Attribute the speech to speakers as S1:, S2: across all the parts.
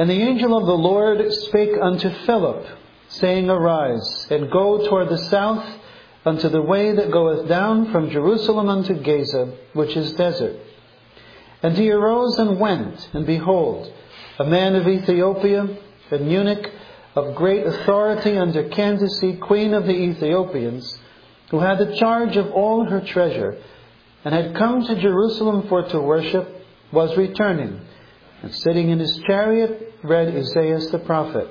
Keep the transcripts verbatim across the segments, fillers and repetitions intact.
S1: And the angel of the Lord spake unto Philip, saying, Arise, and go toward the south, unto the way that goeth down from Jerusalem unto Gaza, which is desert. And he arose and went, and behold, a man of Ethiopia, an eunuch of great authority under Candace, queen of the Ethiopians, who had the charge of all her treasure, and had come to Jerusalem for to worship, was returning, and sitting in his chariot read Isaiah the prophet.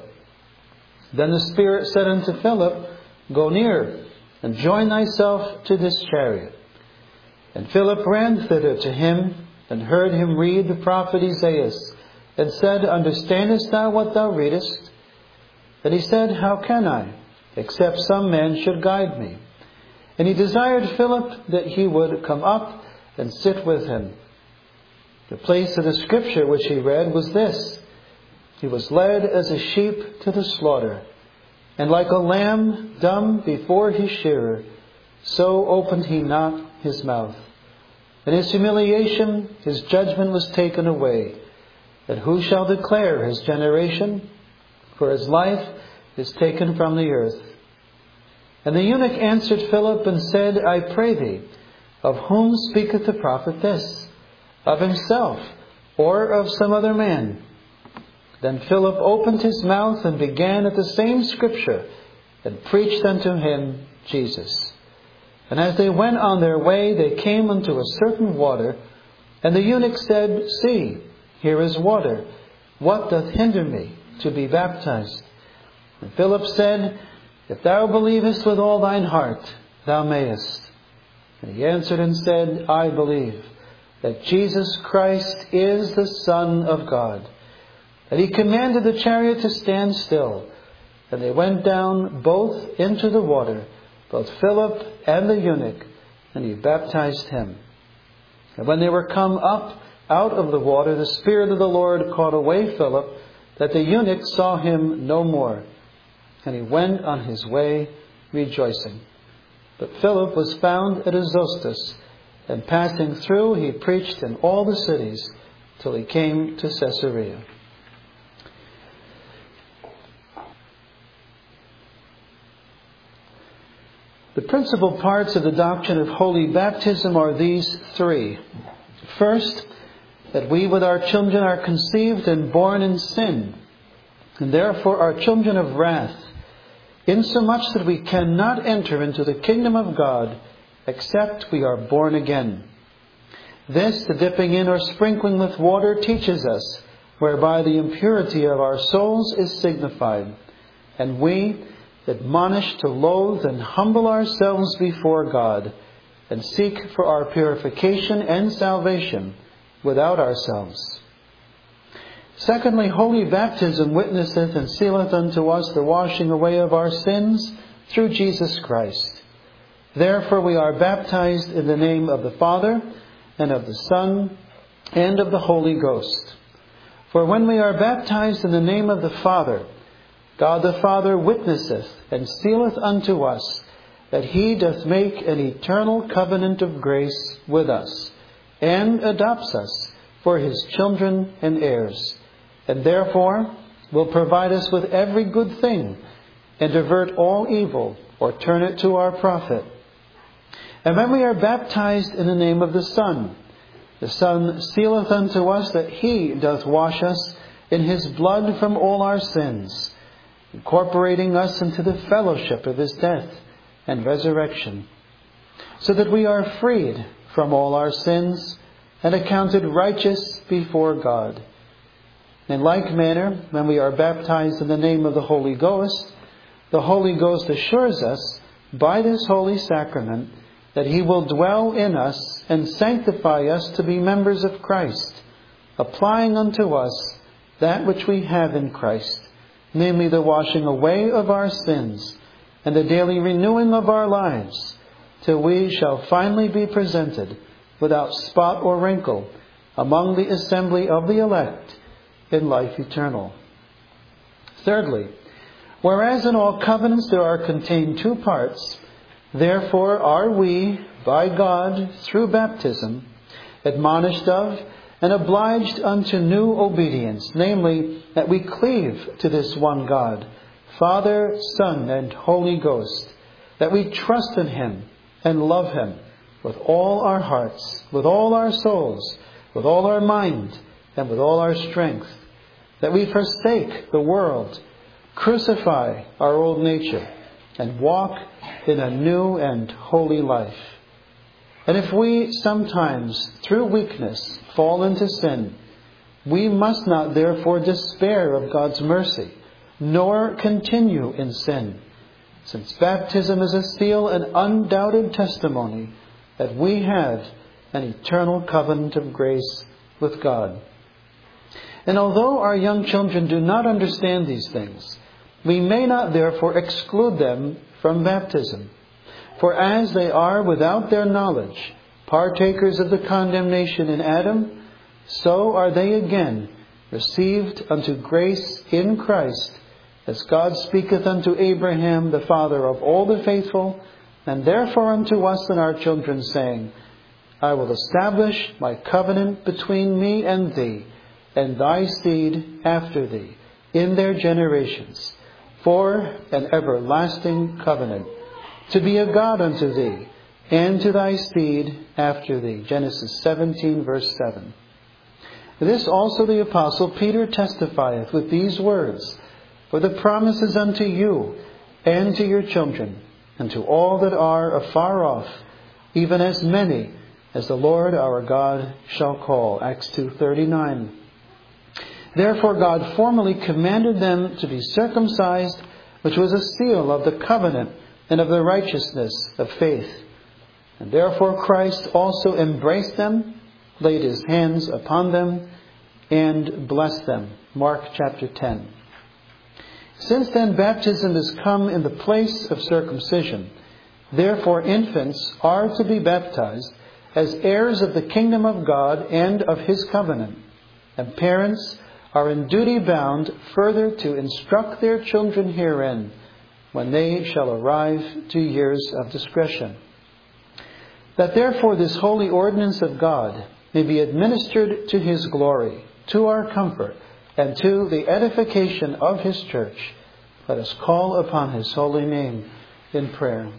S1: Then the Spirit said unto Philip, Go near, and join thyself to this chariot. And Philip ran thither to him, and heard him read the prophet Isaiah, and said, Understandest thou what thou readest? And he said, How can I, except some man should guide me? And he desired Philip that he would come up and sit with him. The place of the scripture which he read was this: He was led as a sheep to the slaughter, and like a lamb dumb before his shearer, so opened he not his mouth. In his humiliation his judgment was taken away. And who shall declare his generation? For his life is taken from the earth. And the eunuch answered Philip and said, I pray thee, of whom speaketh the prophet this? Of himself, or of some other man? Then Philip opened his mouth and began at the same scripture, and preached unto him Jesus. And as they went on their way, they came unto a certain water, and the eunuch said, See, here is water. What doth hinder me to be baptized? And Philip said, If thou believest with all thine heart, thou mayest. And he answered and said, I believe that Jesus Christ is the Son of God. And he commanded the chariot to stand still. And they went down both into the water, both Philip and the eunuch, and he baptized him. And when they were come up out of the water, the Spirit of the Lord caught away Philip, that the eunuch saw him no more. And he went on his way rejoicing. But Philip was found at Azotus, and passing through he preached in all the cities till he came to Caesarea. The principal parts of the doctrine of holy baptism are these three. First, that we with our children are conceived and born in sin, and therefore are children of wrath, insomuch that we cannot enter into the kingdom of God except we are born again. This, the dipping in or sprinkling with water, teaches us, whereby the impurity of our souls is signified, and we, admonished to loathe and humble ourselves before God, and seek for our purification and salvation without ourselves. Secondly, holy baptism witnesseth and sealeth unto us the washing away of our sins through Jesus Christ. Therefore we are baptized in the name of the Father, and of the Son, and of the Holy Ghost. For when we are baptized in the name of the Father, God the Father witnesseth and sealeth unto us that he doth make an eternal covenant of grace with us, and adopts us for his children and heirs, and therefore will provide us with every good thing, and avert all evil, or turn it to our profit. And when we are baptized in the name of the Son, the Son sealeth unto us that he doth wash us in his blood from all our sins, incorporating us into the fellowship of his death and resurrection, so that we are freed from all our sins and accounted righteous before God. In like manner, when we are baptized in the name of the Holy Ghost, the Holy Ghost assures us by this holy sacrament that he will dwell in us and sanctify us to be members of Christ, applying unto us that which we have in Christ, namely the washing away of our sins and the daily renewing of our lives, till we shall finally be presented without spot or wrinkle among the assembly of the elect in life eternal. Thirdly, whereas in all covenants there are contained two parts, therefore are we, by God, through baptism, admonished of and obliged unto new obedience, namely, that we cleave to this one God, Father, Son, and Holy Ghost, that we trust in Him and love Him with all our hearts, with all our souls, with all our mind, and with all our strength, that we forsake the world, crucify our old nature, and walk in a new and holy life. And if we sometimes, through weakness, fall into sin, we must not therefore despair of God's mercy, nor continue in sin, since baptism is a seal and undoubted testimony that we have an eternal covenant of grace with God. And although our young children do not understand these things, we may not therefore exclude them from baptism. For as they are without their knowledge, partakers of the condemnation in Adam, so are they again received unto grace in Christ, as God speaketh unto Abraham, the father of all the faithful, and therefore unto us and our children, saying, I will establish my covenant between me and thee, and thy seed after thee, in their generations, for an everlasting covenant, to be a God unto thee, and to thy seed after thee. Genesis seventeen, verse seven. This also the Apostle Peter testifieth with these words, For the promise is unto you, and to your children, and to all that are afar off, even as many as the Lord our God shall call. Acts two thirty-nine. Therefore God formally commanded them to be circumcised, which was a seal of the covenant and of the righteousness of faith. And therefore Christ also embraced them, laid His hands upon them, and blessed them. Mark chapter ten. Since then baptism is come in the place of circumcision, therefore infants are to be baptized as heirs of the kingdom of God and of His covenant. And parents are in duty bound further to instruct their children herein, when they shall arrive to years of discretion. That therefore this holy ordinance of God may be administered to His glory, to our comfort, and to the edification of His church, let us call upon His holy name in prayer.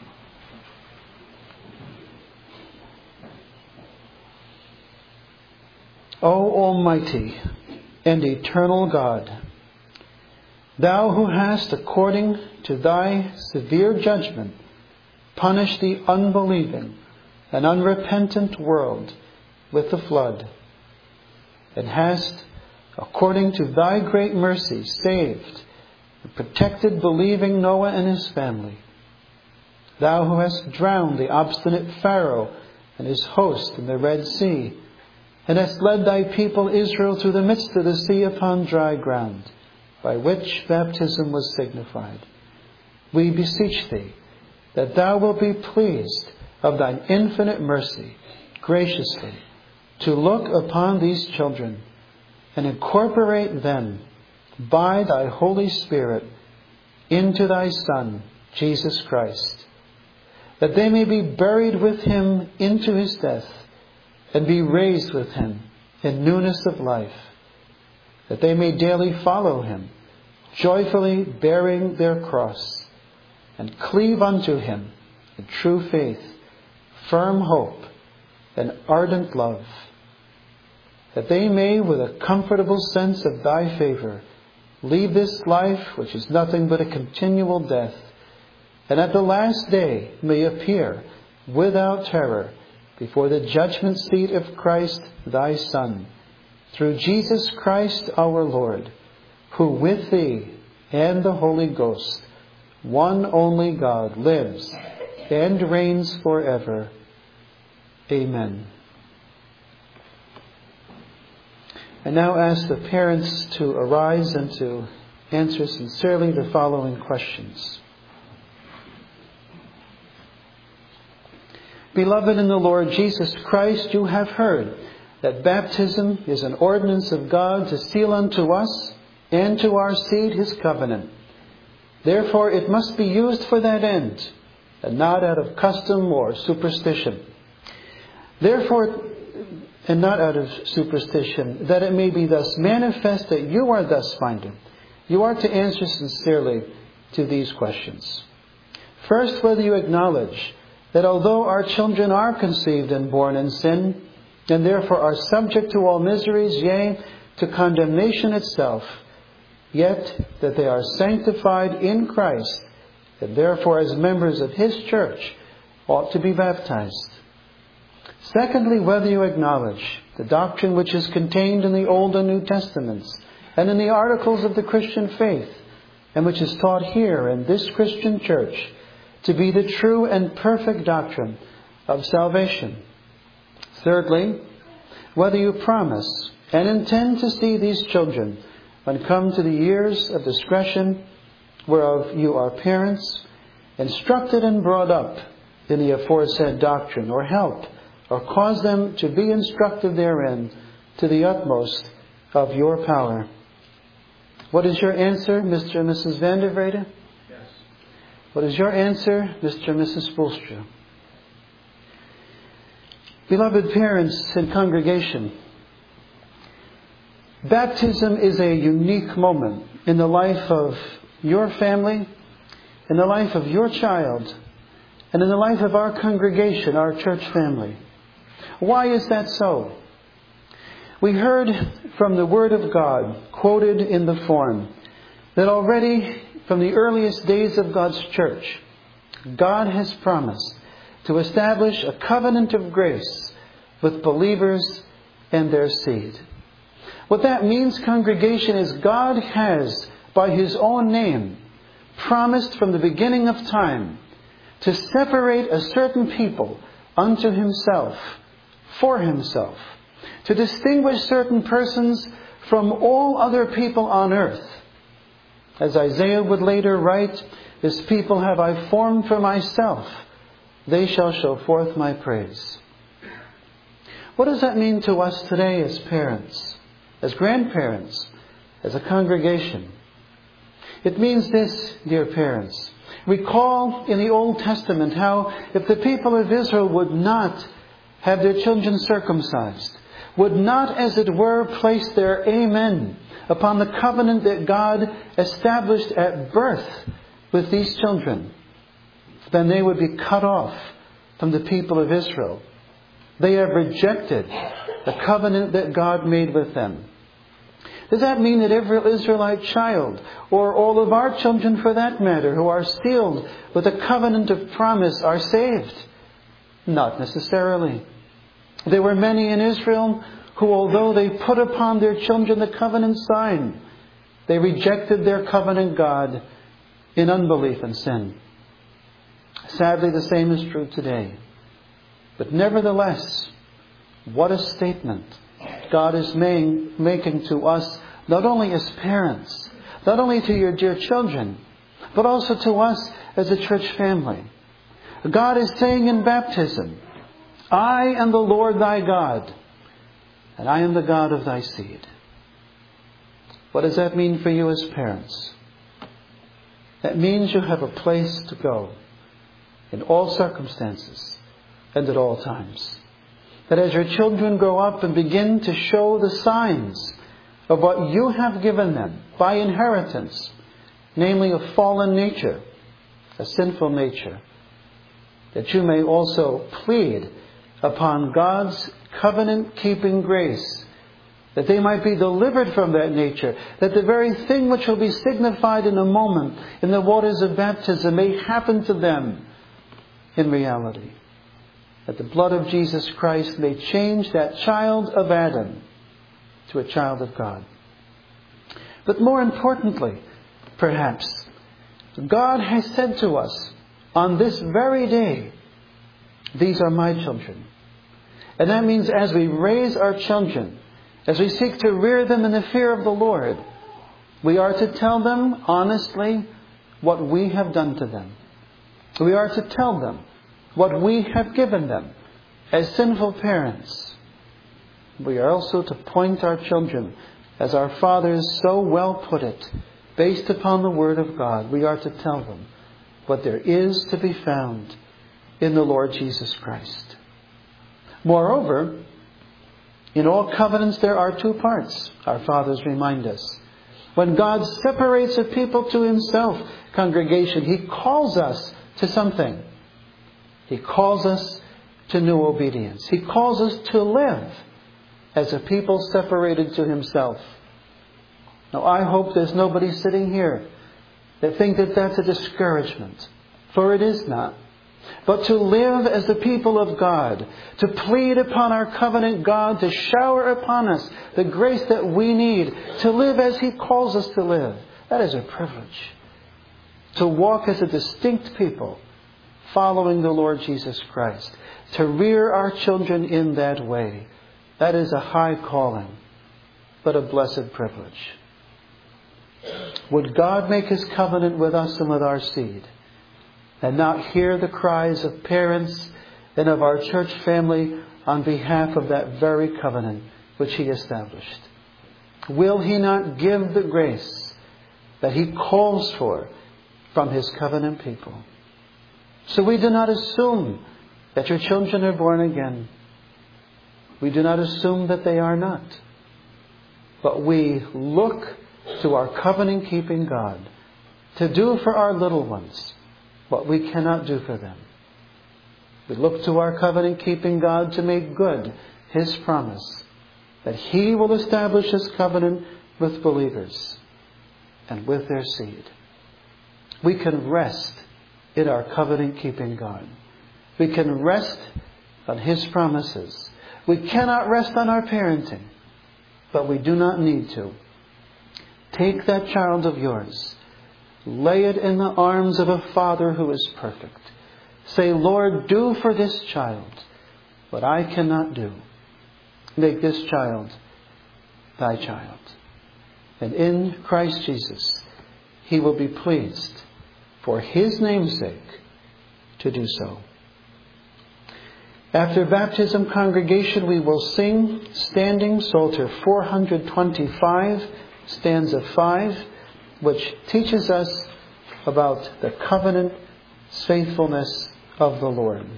S1: O Almighty and eternal God, Thou who hast, according to Thy severe judgment, punished the unbelieving and unrepentant world with the flood, and hast, according to Thy great mercy, saved and protected believing Noah and his family, Thou who hast drowned the obstinate Pharaoh and his host in the Red Sea, and hast led Thy people Israel through the midst of the sea upon dry ground, by which baptism was signified, we beseech Thee that Thou wilt be pleased of Thine infinite mercy graciously to look upon these children and incorporate them by Thy Holy Spirit into Thy Son, Jesus Christ, that they may be buried with Him into His death, and be raised with Him in newness of life, that they may daily follow Him, joyfully bearing their cross, and cleave unto Him in true faith, firm hope, and ardent love, that they may, with a comfortable sense of Thy favor, leave this life which is nothing but a continual death, and at the last day may appear without terror before the judgment seat of Christ Thy Son, through Jesus Christ our Lord, who with Thee and the Holy Ghost, one only God, lives and reigns forever. Amen. I now ask the parents to arise and to answer sincerely the following questions. Beloved in the Lord Jesus Christ, you have heard that baptism is an ordinance of God to seal unto us and to our seed His covenant. Therefore it must be used for that end, and not out of custom or superstition. Therefore, and not out of superstition, that it may be thus manifest that you are thus finding. You are to answer sincerely to these questions. First, whether you acknowledge that although our children are conceived and born in sin, and therefore are subject to all miseries, yea, to condemnation itself, yet that they are sanctified in Christ, and therefore as members of His church ought to be baptized. Secondly, whether you acknowledge the doctrine which is contained in the Old and New Testaments and in the articles of the Christian faith, and which is taught here in this Christian church to be the true and perfect doctrine of salvation. Thirdly, whether you promise and intend to see these children when come to the years of discretion, whereof you are parents, instructed and brought up in the aforesaid doctrine, or help, or cause them to be instructed therein to the utmost of your power. What is your answer, Mister and Missus Van der Vrede?
S2: Yes.
S1: What is your answer, Mister and Missus Spoelstra? Beloved parents and congregation, baptism is a unique moment in the life of your family, in the life of your child, and in the life of our congregation, our church family. Why is that so? We heard from the Word of God, quoted in the form, that already from the earliest days of God's church, God has promised to establish a covenant of grace with believers and their seed. What that means, congregation, is God has, by His own name, promised from the beginning of time to separate a certain people unto Himself, for Himself, to distinguish certain persons from all other people on earth. As Isaiah would later write, "This people have I formed for myself, they shall show forth my praise." What does that mean to us today as parents, as grandparents, as a congregation? It means this, dear parents. Recall in the Old Testament how if the people of Israel would not have their children circumcised, would not, as it were, place their amen upon the covenant that God established at birth with these children, then they would be cut off from the people of Israel. They have rejected the covenant that God made with them. Does that mean that every Israelite child, or all of our children for that matter, who are sealed with a covenant of promise, are saved? Not necessarily. There were many in Israel who, although they put upon their children the covenant sign, they rejected their covenant God in unbelief and sin. Sadly, the same is true today. But nevertheless, what a statement God is making to us, not only as parents, not only to your dear children, but also to us as a church family. God is saying in baptism, "I am the Lord thy God, and I am the God of thy seed." What does that mean for you as parents? That means you have a place to go in all circumstances and at all times. That as your children grow up and begin to show the signs of what you have given them by inheritance, namely a fallen nature, a sinful nature, that you may also plead upon God's covenant-keeping grace, that they might be delivered from that nature, that the very thing which will be signified in a moment in the waters of baptism may happen to them in reality. That the blood of Jesus Christ may change that child of Adam to a child of God. But more importantly, perhaps, God has said to us on this very day, "These are my children." And that means as we raise our children, as we seek to rear them in the fear of the Lord, we are to tell them honestly what we have done to them. We are to tell them what we have given them as sinful parents. We are also to point our children, as our fathers so well put it, based upon the Word of God. We are to tell them what there is to be found in the Lord Jesus Christ. Moreover, In all covenants there are two parts, our fathers remind us. When God separates a people to himself, congregation, he calls us to something. He calls us to new obedience. He calls us to live as a people separated to himself. Now, I hope there's nobody sitting here that think that that's a discouragement, for it is not. But to live as the people of God, to plead upon our covenant God to shower upon us the grace that we need to live as he calls us to live, that is a privilege. To walk as a distinct people, following the Lord Jesus Christ, to rear our children in that way, that is a high calling, but a blessed privilege. Would God make his covenant with us and with our seed, and not hear the cries of parents and of our church family on behalf of that very covenant which he established? Will he not give the grace that he calls for from his covenant people? So we do not assume that your children are born again. We do not assume that they are not. But we look to our covenant-keeping God to do for our little ones what we cannot do for them. We look to our covenant-keeping God to make good his promise that he will establish his covenant with believers and with their seed. We can rest in our covenant-keeping God. We can rest on his promises. We cannot rest on our parenting, but we do not need to. Take that child of yours. Lay it in the arms of a Father who is perfect. Say, Lord, do for this child what I cannot do. Make this child thy child. And in Christ Jesus, he will be pleased, for his name's sake, to do so. After baptism, congregation, we will sing standing Psalter four twenty-five, stanza five, which teaches us about the covenant faithfulness of the Lord.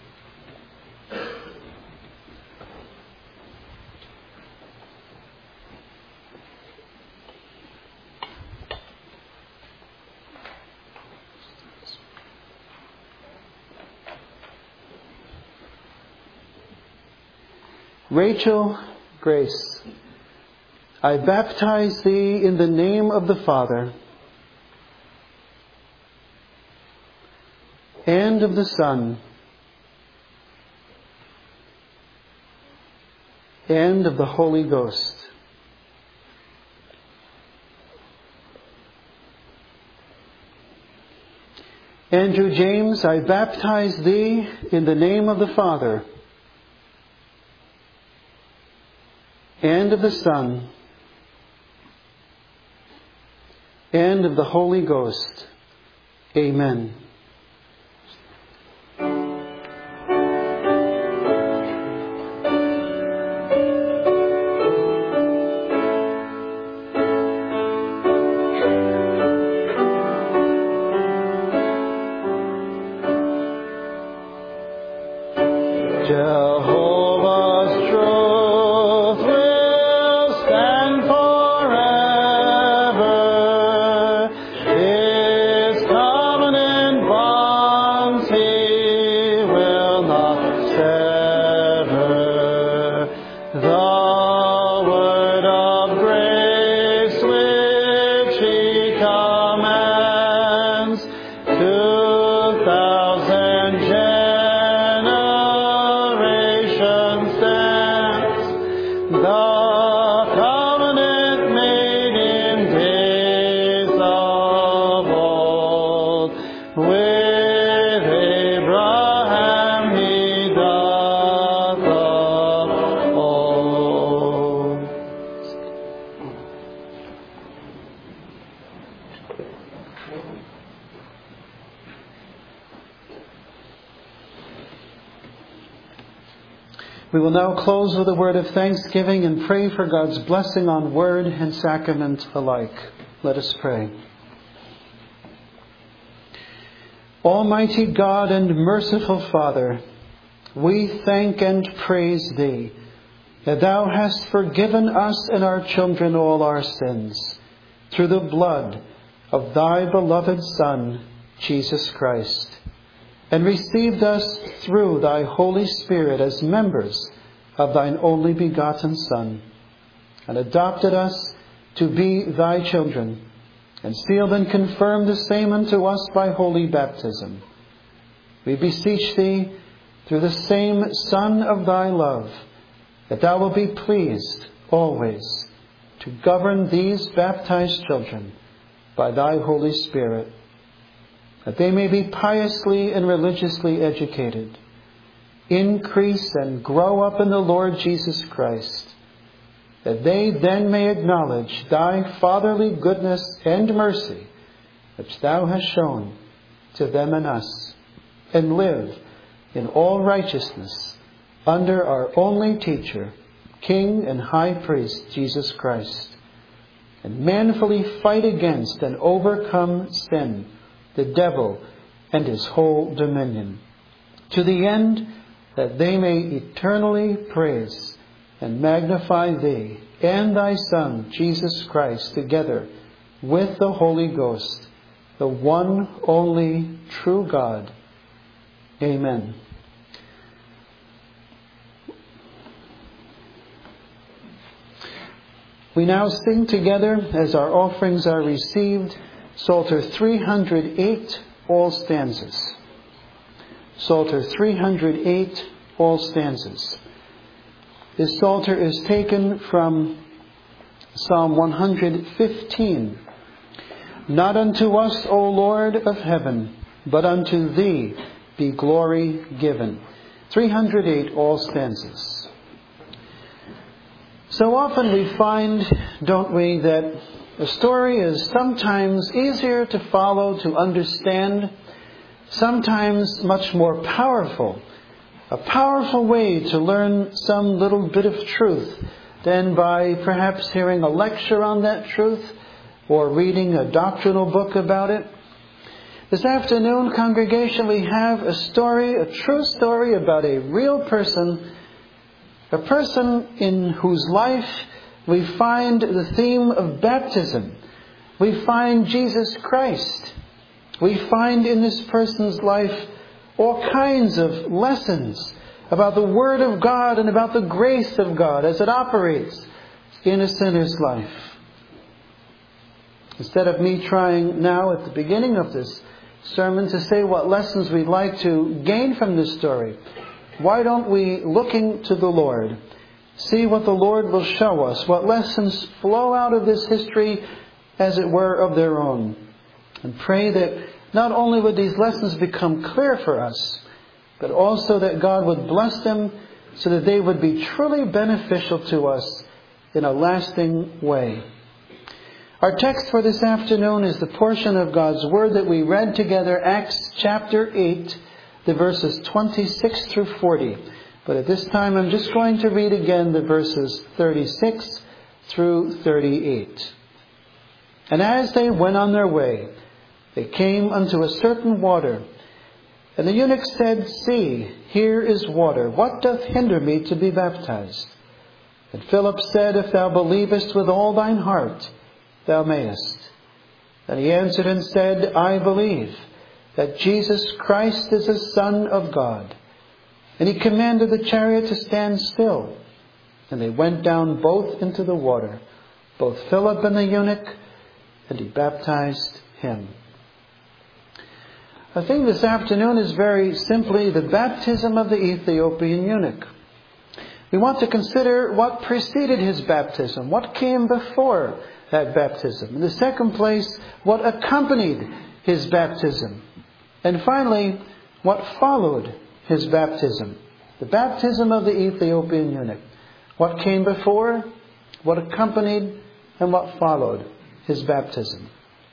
S1: Rachel Grace, I baptize thee in the name of the Father and of the Son and of the Holy Ghost. Andrew James, I baptize thee in the name of the Father and of the Son and of the Holy Ghost. Amen. We will now close with a word of thanksgiving and pray for God's blessing on word and sacrament alike. Let us pray. Almighty God and merciful Father, we thank and praise Thee that thou hast forgiven us and our children all our sins, through the blood of thy beloved Son, Jesus Christ, and received us through thy Holy Spirit as members of thine only begotten Son, and adopted us to be thy children, and sealed and confirmed the same unto us by holy baptism. We beseech thee, through the same Son of thy love, that thou wilt be pleased always to govern these baptized children by thy Holy Spirit, that they may be piously and religiously educated, increase and grow up in the Lord Jesus Christ, that they then may acknowledge thy fatherly goodness and mercy, which thou hast shown to them and us, and live in all righteousness under our only teacher, King and High Priest, Jesus Christ, and manfully fight against and overcome sin, the devil, and his whole dominion, to the end that they may eternally praise and magnify thee and thy Son, Jesus Christ, together with the Holy Ghost, the one only true God. Amen. We now sing together, as our offerings are received, Psalter three hundred eight, all stanzas. Psalter three hundred eight, all stanzas. This Psalter is taken from Psalm one hundred fifteen. Not unto us, O Lord of heaven, but unto thee be glory given. three hundred eight, all stanzas. So often we find, don't we, that a story is sometimes easier to follow, to understand, sometimes much more powerful. A powerful way to learn some little bit of truth than by perhaps hearing a lecture on that truth or reading a doctrinal book about it. This afternoon, congregation, we have a story, a true story about a real person, a person in whose life we find the theme of baptism. We find Jesus Christ. We find in this person's life all kinds of lessons about the Word of God and about the grace of God as it operates in a sinner's life. Instead of me trying now at the beginning of this sermon to say what lessons we'd like to gain from this story, why don't we, looking to the Lord, see what the Lord will show us, what lessons flow out of this history, as it were, of their own, and pray that not only would these lessons become clear for us, but also that God would bless them so that they would be truly beneficial to us in a lasting way. Our text for this afternoon is the portion of God's Word that we read together, Acts chapter eight, the verses twenty-six through forty. But at this time I'm just going to read again the verses thirty-six through thirty-eight. And as they went on their way, they came unto a certain water. And the eunuch said, See, here is water. What doth hinder me to be baptized? And Philip said, If thou believest with all thine heart, thou mayest. Then he answered and said, I believe that Jesus Christ is the Son of God. And he commanded the chariot to stand still. And they went down both into the water, both Philip and the eunuch, and he baptized him. Our theme this afternoon is very simply the baptism of the Ethiopian eunuch. We want to consider what preceded his baptism, what came before that baptism. In the second place, what accompanied his baptism. And finally, what followed his baptism. The baptism of the Ethiopian eunuch. What came before, what accompanied, and what followed his baptism.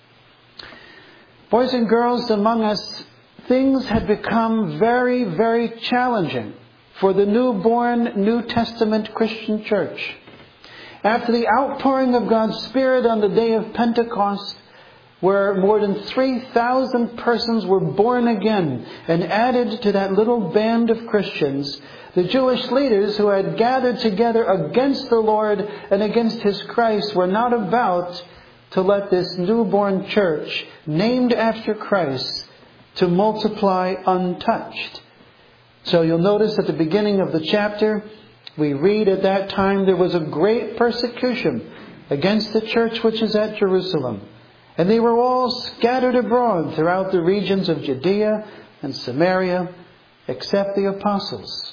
S1: Boys and girls, among us, things had become very, very challenging for the newborn New Testament Christian church. After the outpouring of God's Spirit on the day of Pentecost, where more than three thousand persons were born again and added to that little band of Christians, The Jewish leaders who had gathered together against the Lord and against His Christ were not about to let this newborn church, named after Christ, to multiply untouched. So you'll notice at the beginning of the chapter, we read at that time there was a great persecution against the church which is at Jerusalem. And they were all scattered abroad throughout the regions of Judea and Samaria, except the apostles.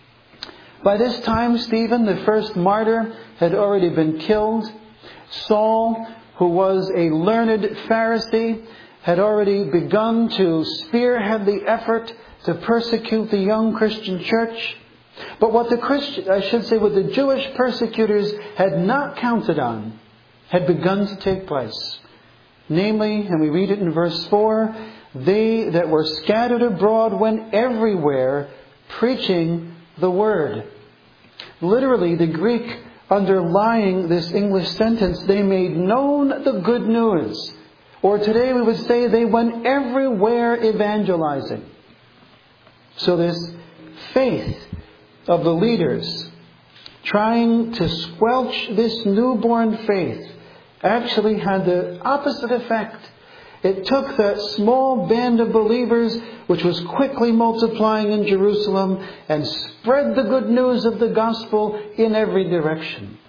S1: By this time, Stephen, the first martyr, had already been killed. Saul, who was a learned Pharisee, had already begun to spearhead the effort to persecute the young Christian church. But what the Christian, I should say, what the Jewish persecutors had not counted on had begun to take place. Namely, and we read it in verse four, they that were scattered abroad went everywhere preaching the word. Literally, the Greek underlying this English sentence, they made known the good news. Or today we would say they went everywhere evangelizing. So this faith of the leaders trying to squelch this newborn faith actually had the opposite effect. It took that small band of believers, which was quickly multiplying in Jerusalem, and spread the good news of the gospel in every direction.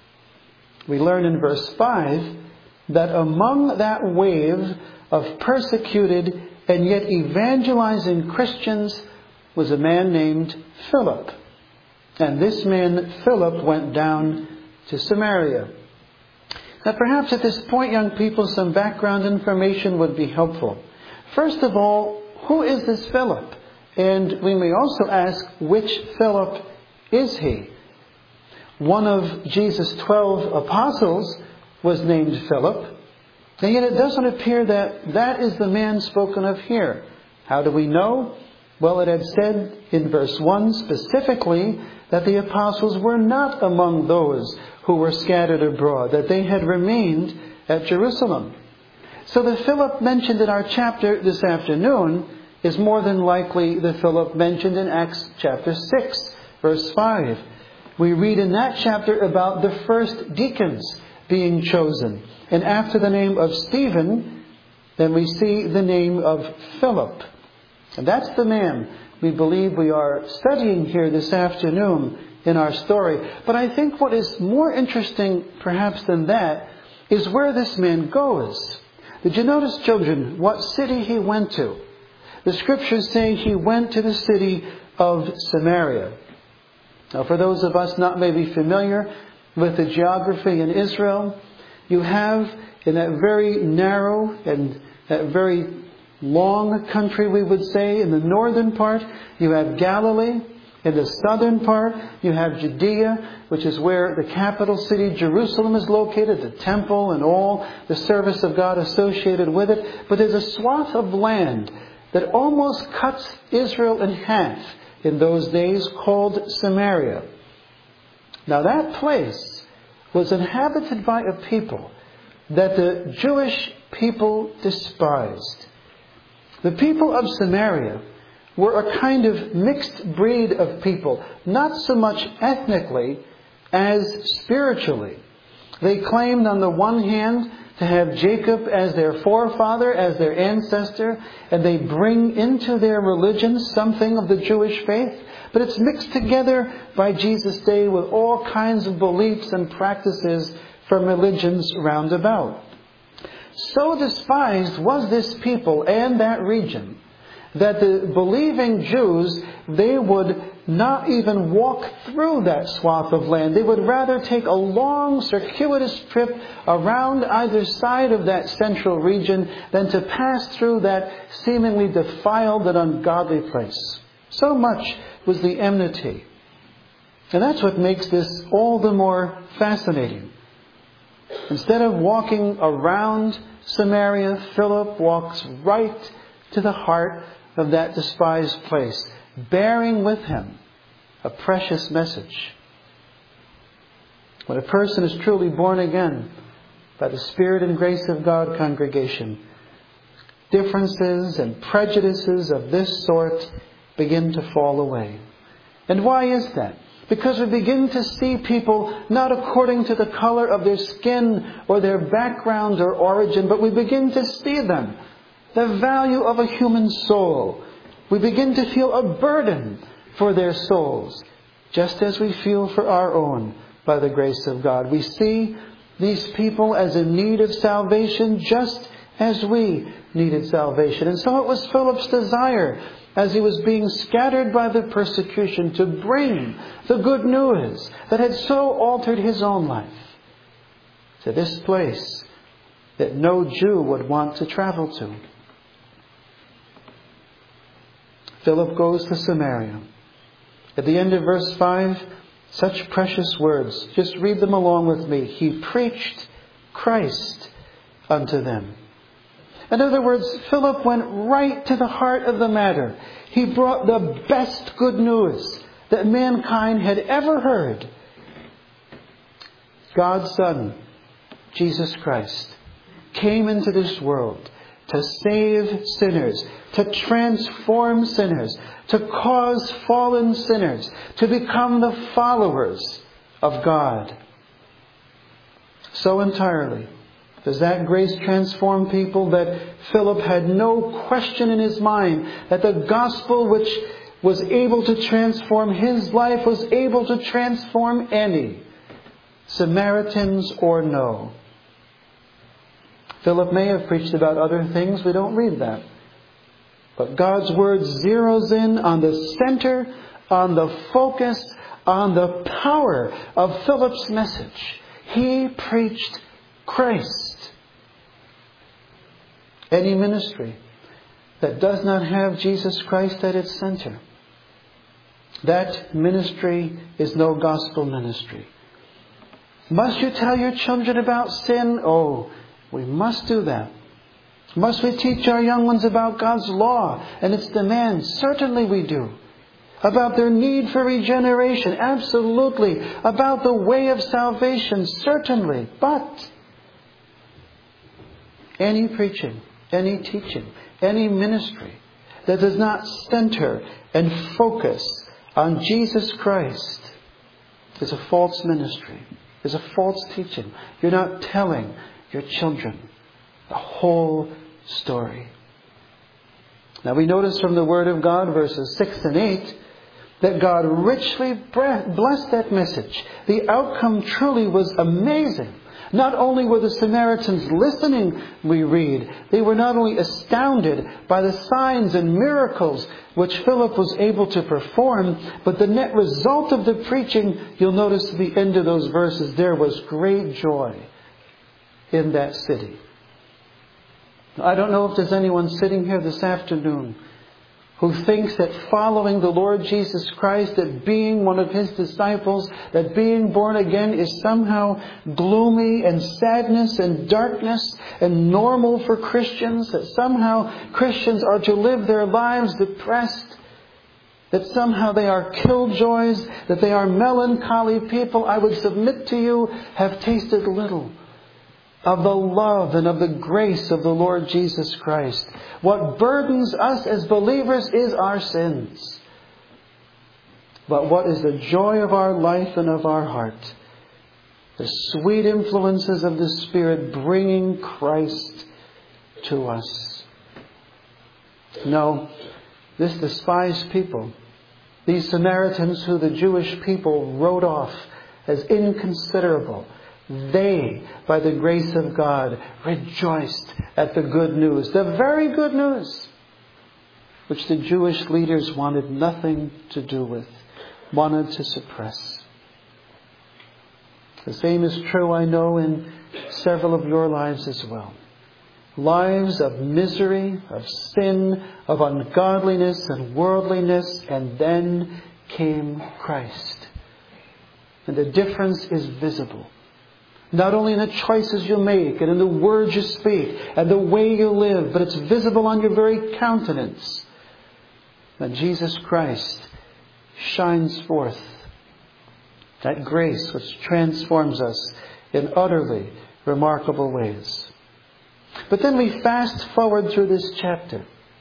S1: We learn in verse five that among that wave of persecuted and yet evangelizing Christians was a man named Philip. And this man, Philip, went down to Samaria. Now perhaps at this point, young people, some background information would be helpful. First of all, who is this Philip? And we may also ask, which Philip is he? One of Jesus' twelve apostles was named Philip. And yet it doesn't appear that that is the man spoken of here. How do we know? Well, it had said in verse one specifically that the apostles were not among those who were scattered abroad, that they had remained at Jerusalem. So the Philip mentioned in our chapter this afternoon is more than likely the Philip mentioned in Acts chapter six, verse five. We read in that chapter about the first deacons being chosen. And after the name of Stephen, then we see the name of Philip. And that's the man we believe we are studying here this afternoon in our story. But I think what is more interesting perhaps than that is where this man goes. Did you notice, children, what city he went to? The scriptures say he went to the city of Samaria. Now, for those of us not maybe familiar with the geography in Israel, you have in that very narrow and that very long country, we would say, in the northern part, you have Galilee. In the southern part, you have Judea, which is where the capital city, Jerusalem, is located, the temple and all the service of God associated with it. But there's a swath of land that almost cuts Israel in half in those days, called Samaria. Now that place was inhabited by a people that the Jewish people despised. The people of Samaria were a kind of mixed breed of people, not so much ethnically as spiritually. They claimed on the one hand to have Jacob as their forefather, as their ancestor, and they bring into their religion something of the Jewish faith, but it's mixed together by Jesus' day with all kinds of beliefs and practices from religions round about. So despised was this people and that region that the believing Jews, they would not even walk through that swath of land. They would rather take a long circuitous trip around either side of that central region than to pass through that seemingly defiled and ungodly place. So much was the enmity. And that's what makes this all the more fascinating. Instead of walking around Samaria, Philip walks right to the heart of that despised place, bearing with him a precious message. When a person is truly born again by the Spirit and grace of God, congregation, differences and prejudices of this sort begin to fall away. And why is that? Because we begin to see people not according to the color of their skin or their background or origin, but we begin to see them, the value of a human soul. We begin to feel a burden for their souls, just as we feel for our own by the grace of God. We see these people as in need of salvation just as we needed salvation. And so it was Philip's desire, as he was being scattered by the persecution, to bring the good news that had so altered his own life to this place that no Jew would want to travel to. Philip goes to Samaria. At the end of verse five, such precious words. Just read them along with me. He preached Christ unto them. In other words, Philip went right to the heart of the matter. He brought the best good news that mankind had ever heard. God's Son, Jesus Christ, came into this world to save sinners, to transform sinners, to cause fallen sinners to become the followers of God. So entirely does that grace transform people that Philip had no question in his mind that the gospel which was able to transform his life was able to transform any, Samaritans or no. Philip may have preached about other things. We don't read that. But God's Word zeroes in on the center, on the focus, on the power of Philip's message. He preached Christ. Any ministry that does not have Jesus Christ at its center, that ministry is no gospel ministry. Must you tell your children about sin? Oh, we must do that. Must we teach our young ones about God's law and its demands? Certainly we do. About their need for regeneration? Absolutely. About the way of salvation? Certainly. But any preaching, any teaching, any ministry that does not center and focus on Jesus Christ is a false ministry, is a false teaching. You're not telling your children the whole story. Now we notice from the Word of God, verses six and eight, that God richly blessed that message. The outcome truly was amazing. Not only were the Samaritans listening, we read, they were not only astounded by the signs and miracles which Philip was able to perform, but the net result of the preaching, you'll notice at the end of those verses, there was great joy in that city. I don't know if there's anyone sitting here this afternoon who thinks that following the Lord Jesus Christ, that being one of His disciples, that being born again is somehow gloomy and sadness and darkness and normal for Christians, that somehow Christians are to live their lives depressed, that somehow they are killjoys, that they are melancholy people. I would submit to you, have tasted little of the love and of the grace of the Lord Jesus Christ. What burdens us as believers is our sins. But what is the joy of our life and of our heart? The sweet influences of the Spirit bringing Christ to us. No, this despised people, these Samaritans who the Jewish people wrote off as inconsiderable, they, by the grace of God, rejoiced at the good news, the very good news, which the Jewish leaders wanted nothing to do with, wanted to suppress. The same is true, I know, in several of your lives as well. Lives of misery, of sin, of ungodliness and worldliness, and then came Christ. And the difference is visible. Not only in the choices you make and in the words you speak and the way you live, but it's visible on your very countenance that Jesus Christ shines forth. That grace which transforms us in utterly remarkable ways. But then we fast forward through this chapter.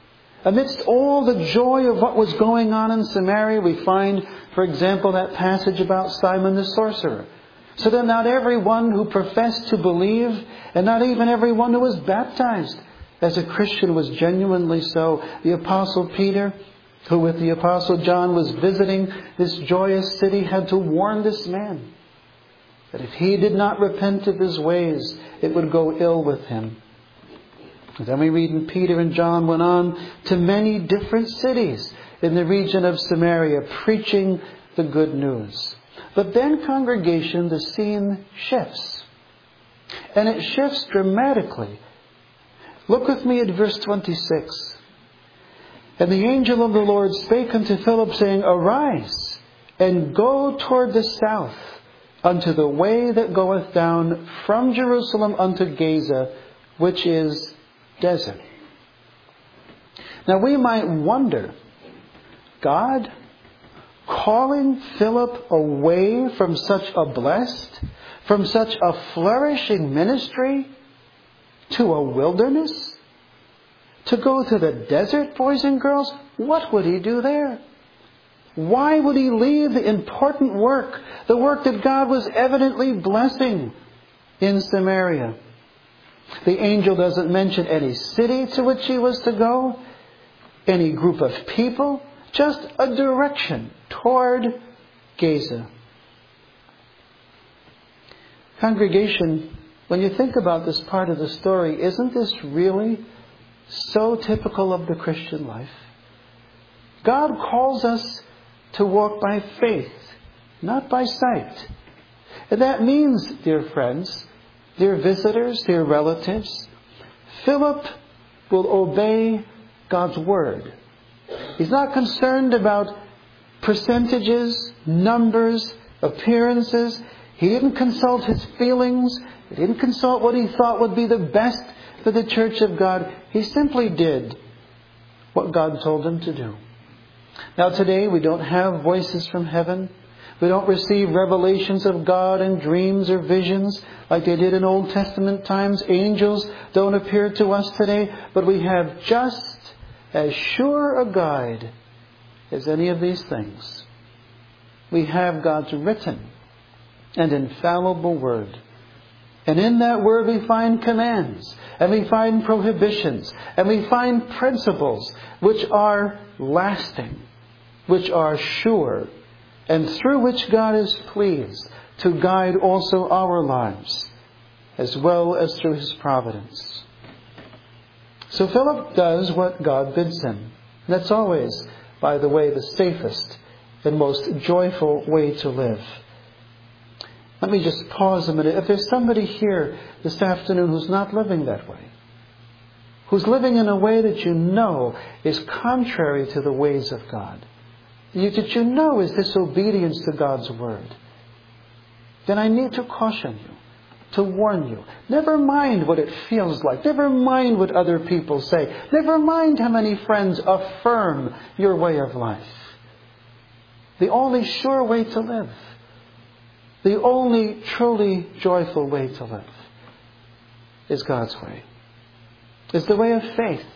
S1: Amidst all the joy of what was going on in Samaria, we find, for example, that passage about Simon the sorcerer. So that not everyone who professed to believe, and not even everyone who was baptized as a Christian was genuinely so. The Apostle Peter, who with the Apostle John was visiting this joyous city, had to warn this man that if he did not repent of his ways, it would go ill with him. And then we read in Peter and John went on to many different cities in the region of Samaria, preaching the good news. But then, congregation, the scene shifts. And it shifts dramatically. Look with me at verse twenty-six. And the angel of the Lord spake unto Philip, saying, Arise, and go toward the south, unto the way that goeth down from Jerusalem unto Gaza, which is desert. Now we might wonder, God calling Philip away from such a blessed, from such a flourishing ministry to a wilderness? To go to the desert, boys and girls? What would he do there? Why would he leave the important work, the work that God was evidently blessing in Samaria? The angel doesn't mention any city to which he was to go, any group of people, just a direction toward Gaza. Congregation, when you think about this part of the story, isn't this really so typical of the Christian life? God calls us to walk by faith, not by sight. And that means, dear friends, dear visitors, dear relatives, Philip will obey God's word. He's not concerned about percentages, numbers, appearances. He didn't consult his feelings. He didn't consult what he thought would be the best for the church of God. He simply did what God told him to do. Now today we don't have voices from heaven. We don't receive revelations of God in dreams or visions like they did in Old Testament times. Angels don't appear to us today, but we have just as sure a guide as any of these things. We have God's written and infallible word. And in that word we find commands, and we find prohibitions, and we find principles which are lasting, which are sure, and through which God is pleased to guide also our lives, as well as through His providence. So Philip does what God bids him. That's always, by the way, the safest and most joyful way to live. Let me just pause a minute. If there's somebody here this afternoon who's not living that way, who's living in a way that you know is contrary to the ways of God, that you know is disobedience to God's word, then I need to caution you, to warn you. Never mind what it feels like. Never mind what other people say. Never mind how many friends affirm your way of life. The only sure way to live, the only truly joyful way to live, is God's way. It's the way of faith.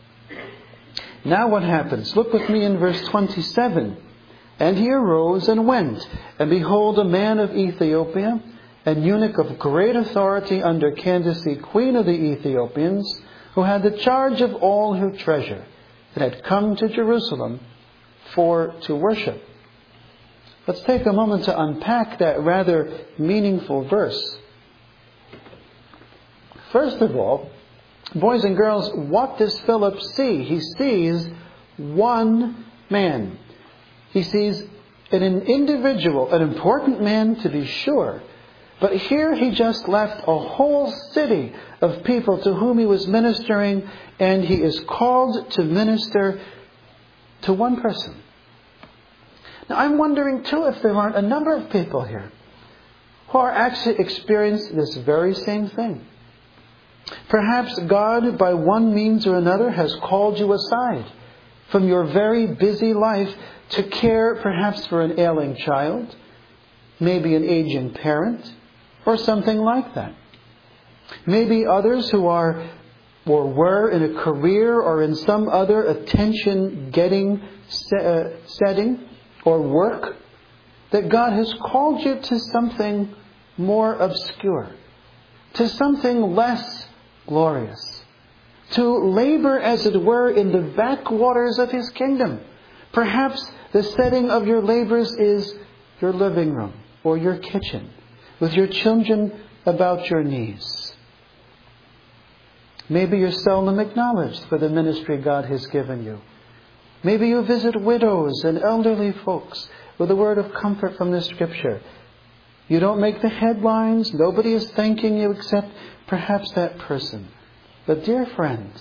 S1: Now what happens? Look with me in verse twenty-seven. And he arose and went, and behold, a man of Ethiopia, an eunuch of great authority under Candace, queen of the Ethiopians, who had the charge of all her treasure, and had come to Jerusalem for to worship. Let's take a moment to unpack that rather meaningful verse. First of all, boys and girls, what does Philip see? He sees one man. He sees an individual, an important man to be sure. But here he just left a whole city of people to whom he was ministering, and he is called to minister to one person. Now I'm wondering too if there aren't a number of people here who are actually experiencing this very same thing. Perhaps God, by one means or another, has called you aside from your very busy life to care perhaps for an ailing child, maybe an aging parent, or something like that. Maybe others who are or were in a career or in some other attention-getting setting or work, that God has called you to something more obscure, to something less glorious, to labor, as it were, in the backwaters of His kingdom. Perhaps the setting of your labors is your living room or your kitchen, with your children about your knees. Maybe you're seldom acknowledged for the ministry God has given you. Maybe you visit widows and elderly folks with a word of comfort from the Scripture. You don't make the headlines. Nobody is thanking you except perhaps that person. But dear friend,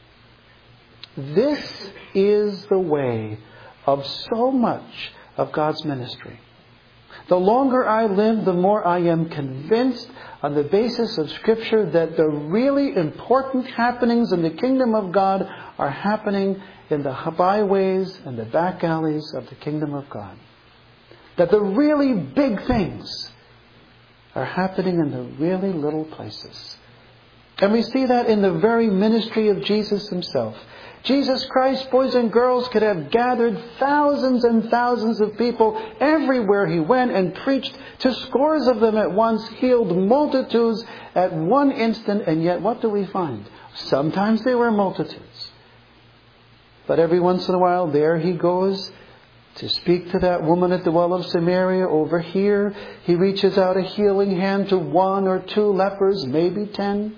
S1: this is the way of so much of God's ministry. The longer I live, the more I am convinced on the basis of Scripture that the really important happenings in the kingdom of God are happening in the byways and the back alleys of the kingdom of God. That the really big things are happening in the really little places. And we see that in the very ministry of Jesus Himself. Jesus Christ, boys and girls, could have gathered thousands and thousands of people everywhere He went and preached to scores of them at once, healed multitudes at one instant, and yet what do we find? Sometimes they were multitudes. But every once in a while, there He goes to speak to that woman at the well of Samaria. Over here, He reaches out a healing hand to one or two lepers, maybe ten.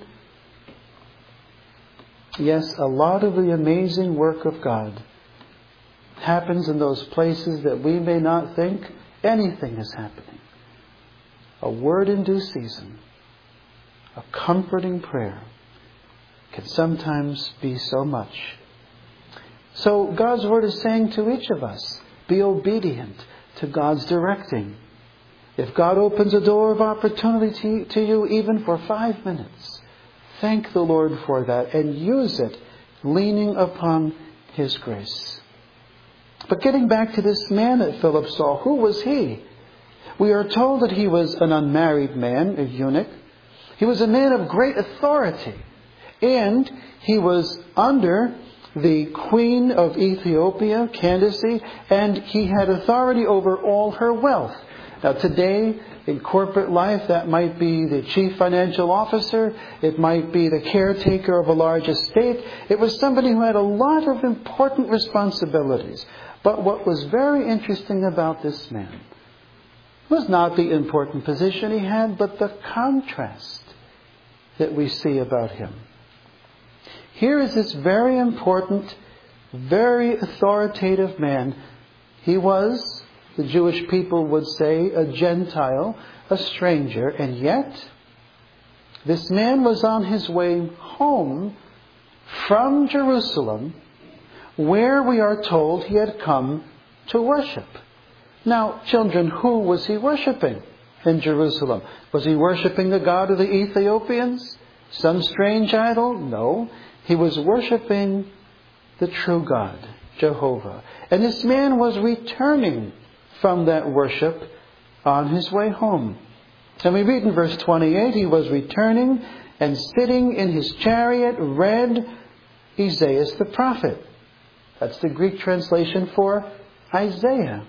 S1: Yes, a lot of the amazing work of God happens in those places that we may not think anything is happening. A word in due season, a comforting prayer, can sometimes be so much. So God's Word is saying to each of us, be obedient to God's directing. If God opens a door of opportunity to you even for five minutes, thank the Lord for that and use it, leaning upon His grace. But getting back to this man that Philip saw, who was he? We are told that he was an unmarried man, a eunuch. He was a man of great authority. And he was under the queen of Ethiopia, Candace, and he had authority over all her wealth. Now today, in corporate life, that might be the chief financial officer. It might be the caretaker of a large estate. It was somebody who had a lot of important responsibilities. But what was very interesting about this man was not the important position he had, but the contrast that we see about him. Here is this very important, very authoritative man. He was, the Jewish people would say, a Gentile, a stranger, and yet this man was on his way home from Jerusalem, where we are told he had come to worship. Now, children, who was he worshiping in Jerusalem? Was he worshiping the God of the Ethiopians? Some strange idol? No. He was worshiping the true God, Jehovah. And this man was returning from that worship on his way home. And we read in verse twenty-eight, he was returning and sitting in his chariot read Isaiah the prophet. That's the Greek translation for Isaiah.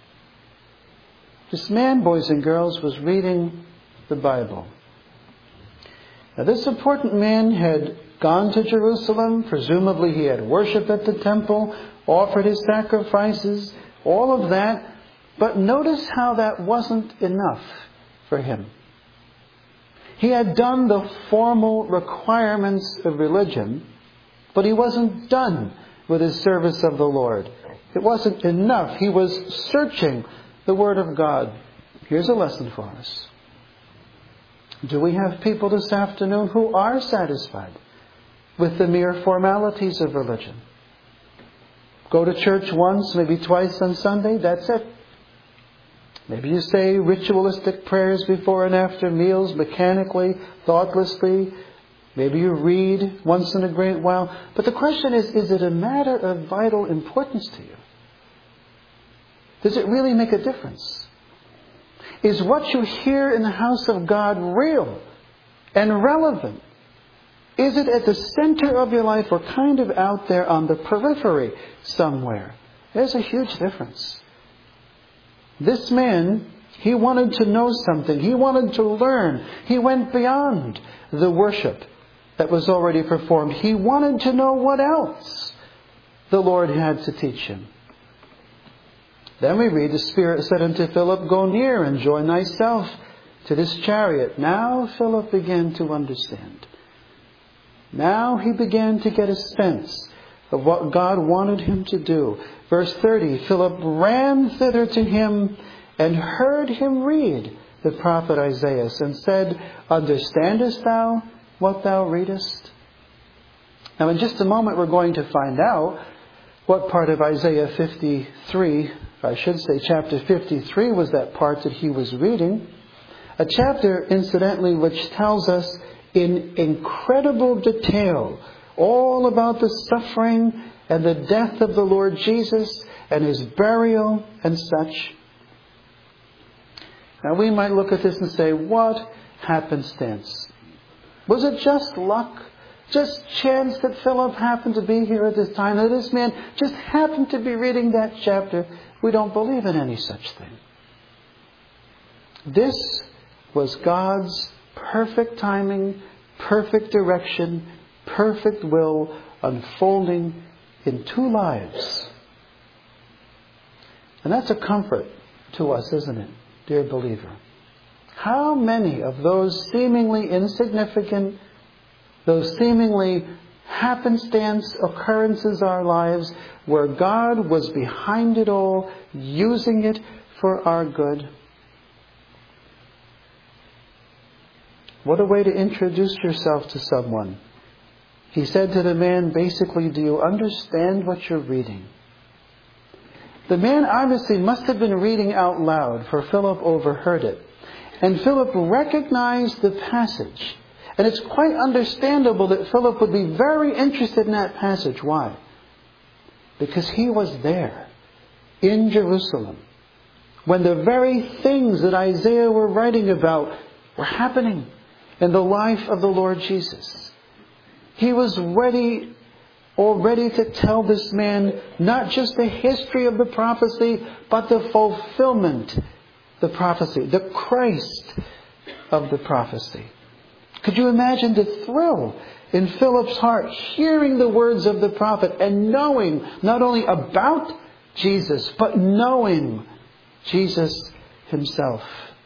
S1: This man, boys and girls, was reading the Bible. Now, this important man had gone to Jerusalem. Presumably he had worshipped at the temple, offered his sacrifices, all of that. But notice how that wasn't enough for him. He had done the formal requirements of religion, but he wasn't done with his service of the Lord. It wasn't enough. He was searching the Word of God. Here's a lesson for us. Do we have people this afternoon who are satisfied with the mere formalities of religion? Go to church once, maybe twice on Sunday, that's it. Maybe you say ritualistic prayers before and after meals, mechanically, thoughtlessly. Maybe you read once in a great while. But the question is, is it a matter of vital importance to you? Does it really make a difference? Is what you hear in the house of God real and relevant? Is it at the center of your life or kind of out there on the periphery somewhere? There's a huge difference. This man, he wanted to know something. He wanted to learn. He went beyond the worship that was already performed. He wanted to know what else the Lord had to teach him. Then we read, the Spirit said unto Philip, Go near and join thyself to this chariot. Now Philip began to understand. Now he began to get a sense of what God wanted him to do. Verse thirty, Philip ran thither to him and heard him read the prophet Isaiah and said, Understandest thou what thou readest? Now in just a moment we're going to find out what part of Isaiah fifty-three, I should say chapter fifty-three, was that part that he was reading. A chapter, incidentally, which tells us in incredible detail all about the suffering and the death of the Lord Jesus and his burial and such. Now we might look at this and say, what happenstance? Was it just luck? Just chance that Philip happened to be here at this time, that this man just happened to be reading that chapter? We don't believe in any such thing. This was God's perfect timing, perfect direction, perfect will unfolding in two lives. And that's a comfort to us, isn't it, dear believer? How many of those seemingly insignificant, those seemingly happenstance occurrences in our lives where God was behind it all, using it for our good? What a way to introduce yourself to someone. He said to the man, basically, do you understand what you're reading? The man obviously must have been reading out loud, for Philip overheard it. And Philip recognized the passage. And it's quite understandable that Philip would be very interested in that passage. Why? Because he was there, in Jerusalem, when the very things that Isaiah were writing about were happening in the life of the Lord Jesus. He was ready, already to tell this man not just the history of the prophecy, but the fulfillment, the prophecy, the Christ of the prophecy. Could you imagine the thrill in Philip's heart, hearing the words of the prophet and knowing not only about Jesus, but knowing Jesus himself?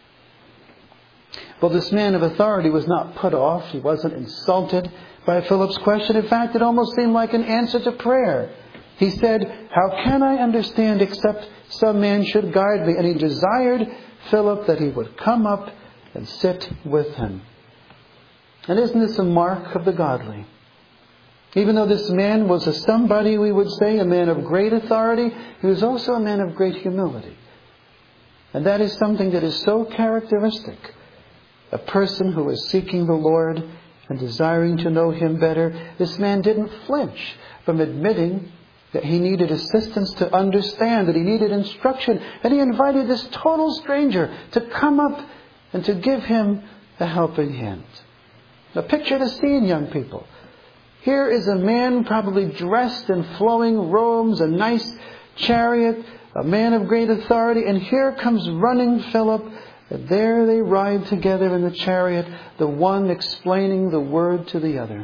S1: Well, this man of authority was not put off. He wasn't insulted by Philip's question. In fact, it almost seemed like an answer to prayer. He said, How can I understand except some man should guide me? And he desired Philip that he would come up and sit with him. And isn't this a mark of the godly? Even though this man was a somebody, we would say, a man of great authority, he was also a man of great humility. And that is something that is so characteristic. A person who is seeking the Lord and desiring to know him better. This man didn't flinch from admitting that he needed assistance to understand, that he needed instruction. And he invited this total stranger to come up and to give him a helping hand. Now picture the scene, young people. Here is a man probably dressed in flowing robes, a nice chariot, a man of great authority. And here comes running Philip. And there they ride together in the chariot, the one explaining the word to the other.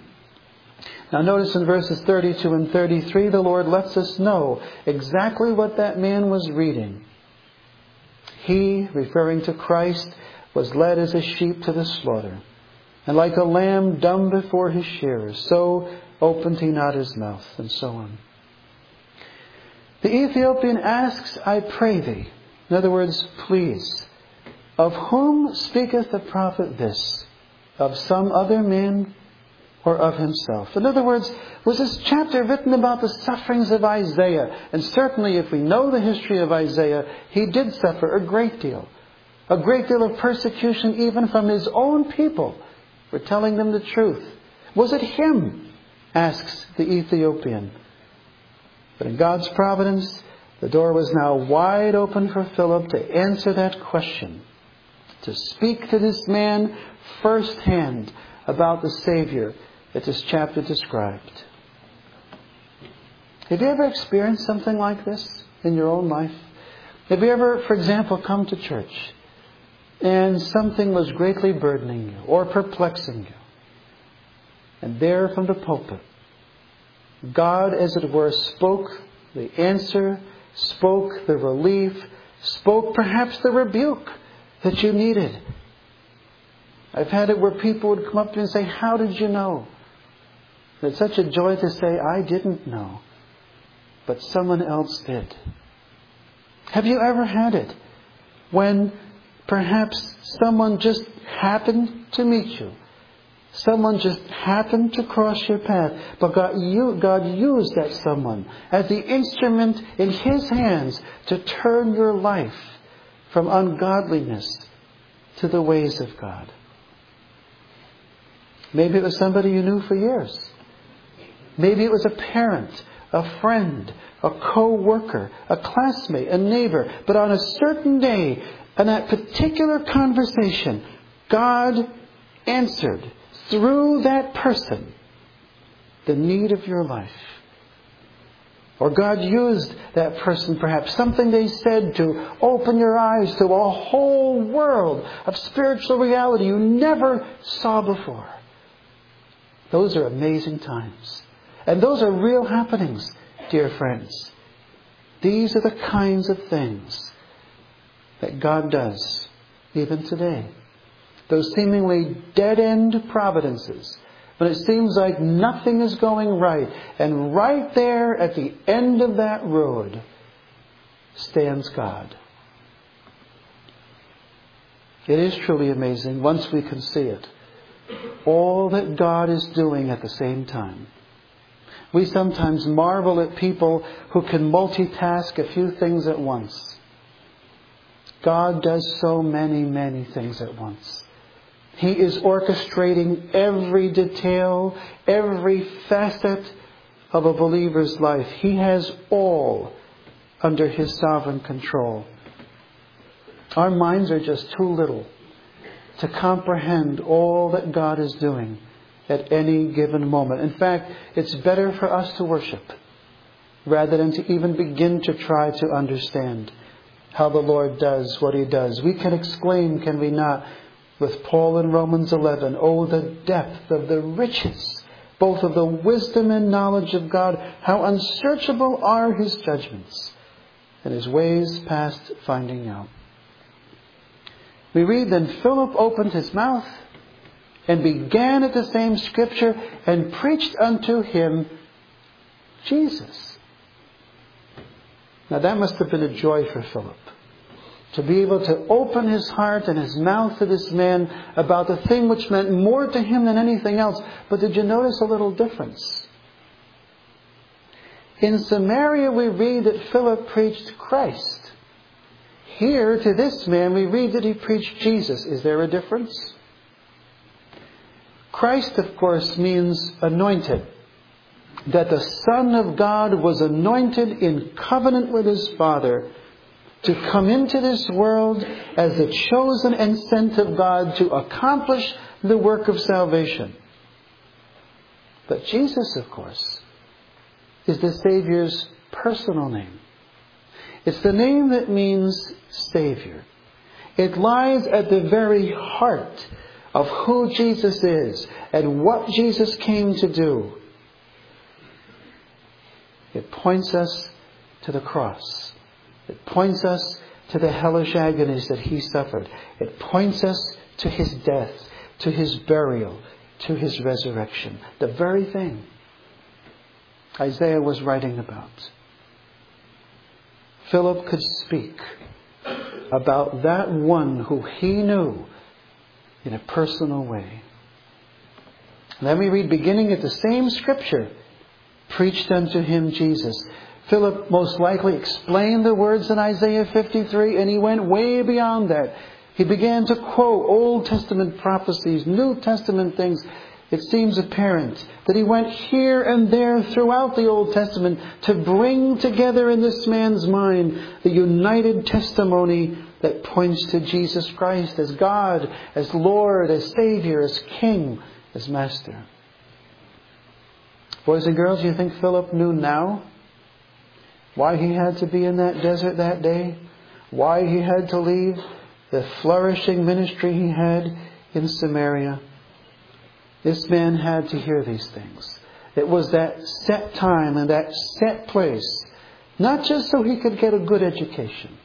S1: Now notice in verses thirty-two and thirty-three, the Lord lets us know exactly what that man was reading. He, referring to Christ, was led as a sheep to the slaughter. And like a lamb dumb before his shearers, so opened he not his mouth, and so on. The Ethiopian asks, I pray thee, in other words, please, of whom speaketh the prophet this? Of some other man or of himself? In other words, was this chapter written about the sufferings of Isaiah? And certainly if we know the history of Isaiah, he did suffer a great deal. A great deal of persecution even from his own people for telling them the truth. Was it him? Asks the Ethiopian. But in God's providence, the door was now wide open for Philip to answer that question. To speak to this man firsthand about the Savior that this chapter described. Have you ever experienced something like this in your own life? Have you ever, for example, come to church and something was greatly burdening you or perplexing you? And there from the pulpit, God, as it were, spoke the answer, spoke the relief, spoke perhaps the rebuke that you needed. I've had it where people would come up to me and say, "How did you know?" It's such a joy to say, "I didn't know, but someone else did." Have you ever had it when perhaps someone just happened to meet you? Someone just happened to cross your path, but God, you, God used that someone as the instrument in His hands to turn your life from ungodliness to the ways of God. Maybe it was somebody you knew for years. Maybe it was a parent, a friend, a co-worker, a classmate, a neighbor. But on a certain day, in that particular conversation, God answered through that person the need of your life. Or God used that person, perhaps something they said, to open your eyes to a whole world of spiritual reality you never saw before. Those are amazing times. And those are real happenings, dear friends. These are the kinds of things that God does even today. Those seemingly dead-end providences, when it seems like nothing is going right, and right there at the end of that road stands God. It is truly amazing once we can see it. All that God is doing at the same time. We sometimes marvel at people who can multitask a few things at once. God does so many, many things at once. He is orchestrating every detail, every facet of a believer's life. He has all under His sovereign control. Our minds are just too little to comprehend all that God is doing at any given moment. In fact, it's better for us to worship rather than to even begin to try to understand how the Lord does what He does. We can exclaim, can we not, with Paul in Romans eleven, "Oh, the depth of the riches, both of the wisdom and knowledge of God, how unsearchable are His judgments, and His ways past finding out." We read, "Then Philip opened his mouth and began at the same scripture and preached unto him Jesus." Now that must have been a joy for Philip, to be able to open his heart and his mouth to this man about the thing which meant more to him than anything else. But did you notice a little difference? In Samaria we read that Philip preached Christ. Here, to this man, we read that he preached Jesus. Is there a difference? Christ, of course, means anointed. That the Son of God was anointed in covenant with His Father to come into this world as the chosen and sent of God to accomplish the work of salvation. But Jesus, of course, is the Savior's personal name. It's the name that means Savior. It lies at the very heart of who Jesus is and what Jesus came to do. It points us to the cross. It points us to the hellish agonies that He suffered. It points us to His death, to His burial, to His resurrection. The very thing Isaiah was writing about. Philip could speak about that one who he knew in a personal way. Then we read, beginning at the same scripture, preached unto him Jesus. Philip most likely explained the words in Isaiah fifty-three, and he went way beyond that. He began to quote Old Testament prophecies, New Testament things. It seems apparent that he went here and there throughout the Old Testament to bring together in this man's mind the united testimony that points to Jesus Christ as God, as Lord, as Savior, as King, his master. Boys and girls, do you think Philip knew now why he had to be in that desert that day? Why he had to leave the flourishing ministry he had in Samaria? This man had to hear these things. It was that set time and that set place, not just so he could get a good education,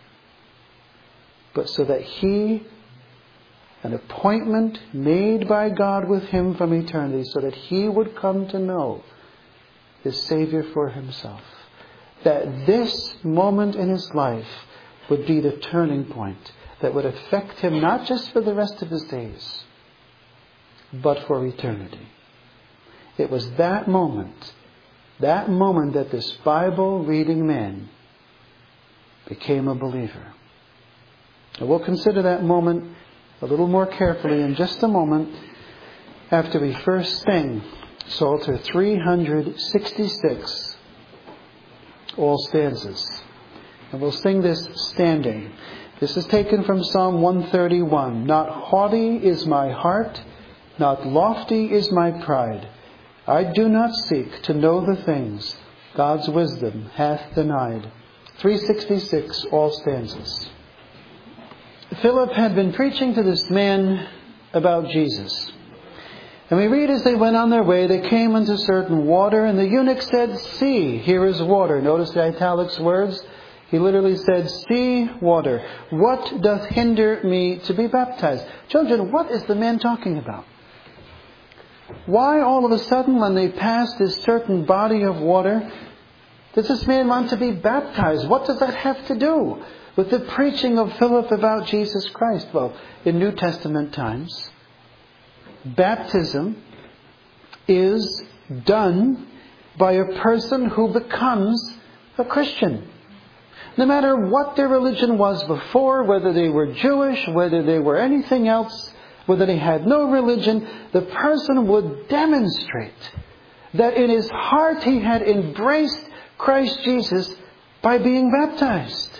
S1: but so that he, an appointment made by God with him from eternity, so that he would come to know his Savior for himself. That this moment in his life would be the turning point that would affect him not just for the rest of his days, but for eternity. It was that moment, that moment that this Bible-reading man became a believer. And we'll consider that moment a little more carefully in just a moment after we first sing Psalter three sixty-six, all stanzas. And we'll sing this standing. This is taken from Psalm one thirty-one. Not haughty is my heart, not lofty is my pride. I do not seek to know the things God's wisdom hath denied. three sixty-six, all stanzas. Philip had been preaching to this man about Jesus. And we read, as they went on their way, they came unto certain water, and the eunuch said, See, here is water. Notice the italics words. He literally said, See water. What doth hinder me to be baptized? Children, what is the man talking about? Why all of a sudden, when they passed this certain body of water, does this man want to be baptized? What does that have to do with the preaching of Philip about Jesus Christ? Well, in New Testament times, baptism is done by a person who becomes a Christian. No matter what their religion was before, whether they were Jewish, whether they were anything else, whether they had no religion, the person would demonstrate that in his heart he had embraced Christ Jesus by being baptized.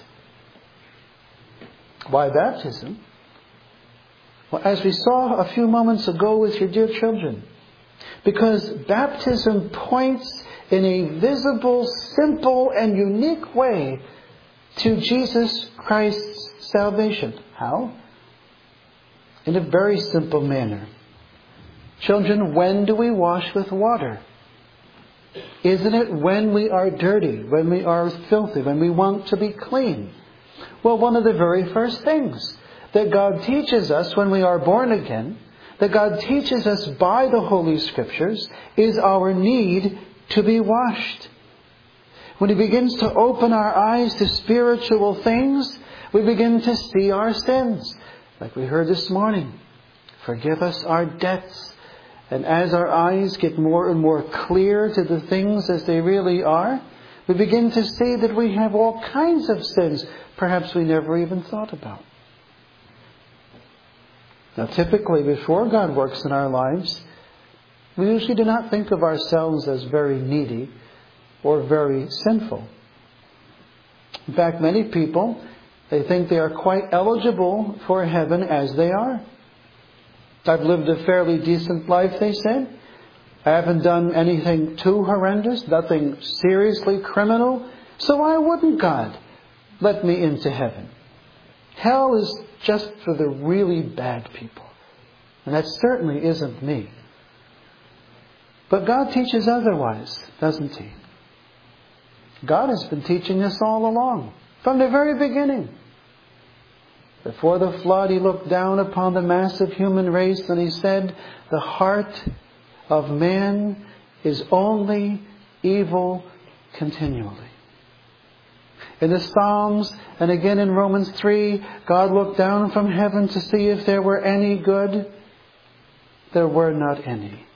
S1: Why baptism? Well, as we saw a few moments ago with your dear children, because baptism points in a visible, simple, and unique way to Jesus Christ's salvation. How? In a very simple manner. Children, when do we wash with water? Isn't it when we are dirty, when we are filthy, when we want to be clean? Well, one of the very first things that God teaches us when we are born again, that God teaches us by the Holy Scriptures, is our need to be washed. When He begins to open our eyes to spiritual things, we begin to see our sins. Like we heard this morning, forgive us our debts. And as our eyes get more and more clear to the things as they really are, we begin to see that we have all kinds of sins perhaps we never even thought about. Now, typically, before God works in our lives, we usually do not think of ourselves as very needy or very sinful. In fact, many people, they think they are quite eligible for heaven as they are. I've lived a fairly decent life, they said. I haven't done anything too horrendous, nothing seriously criminal. So why wouldn't God let me into heaven? Hell is just for the really bad people. And that certainly isn't me. But God teaches otherwise, doesn't He? God has been teaching us all along, from the very beginning. Before the flood, He looked down upon the massive human race and He said, the heart of man is only evil continually. In the Psalms and again in Romans three, God looked down from heaven to see if there were any good. There were not any.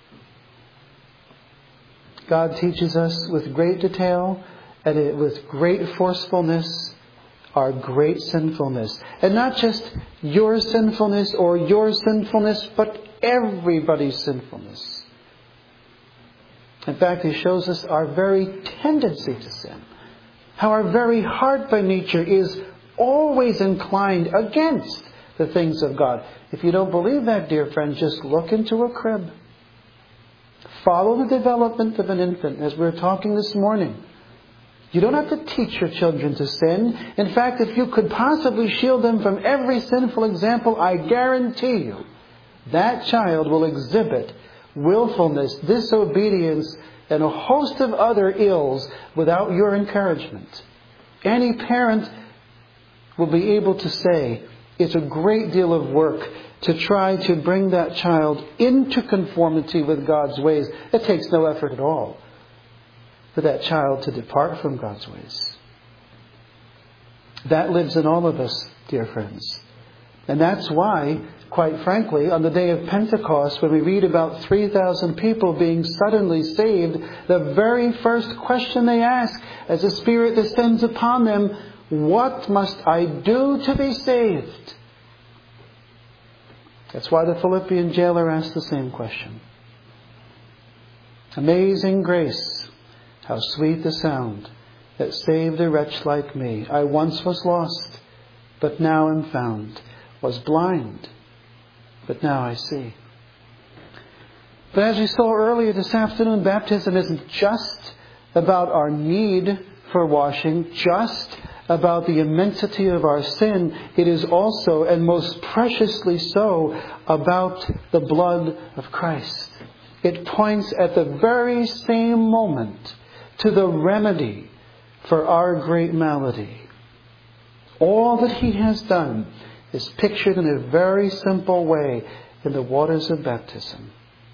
S1: God teaches us with great detail and with great forcefulness our great sinfulness. And not just your sinfulness or your sinfulness, but everybody's sinfulness. In fact, He shows us our very tendency to sin. How our very heart by nature is always inclined against the things of God. If you don't believe that, dear friends, just look into a crib. Follow the development of an infant, as we were talking this morning. You don't have to teach your children to sin. In fact, if you could possibly shield them from every sinful example, I guarantee you, that child will exhibit willfulness, disobedience, and a host of other ills without your encouragement. Any parent will be able to say, it's a great deal of work to try to bring that child into conformity with God's ways. It takes no effort at all for that child to depart from God's ways. That lives in all of us, dear friends. And that's why, quite frankly, on the day of Pentecost, when we read about three thousand people being suddenly saved, the very first question they ask as the Spirit descends upon them, what must I do to be saved? That's why the Philippian jailer asked the same question. Amazing grace, how sweet the sound that saved a wretch like me. I once was lost, but now am found. Was blind, but now I see. But as we saw earlier this afternoon, baptism isn't just about our need for washing, just about the immensity of our sin. It is also, and most preciously so, about the blood of Christ. It points at the very same moment to the remedy for our great malady. All that He has done is pictured in a very simple way in the waters of baptism.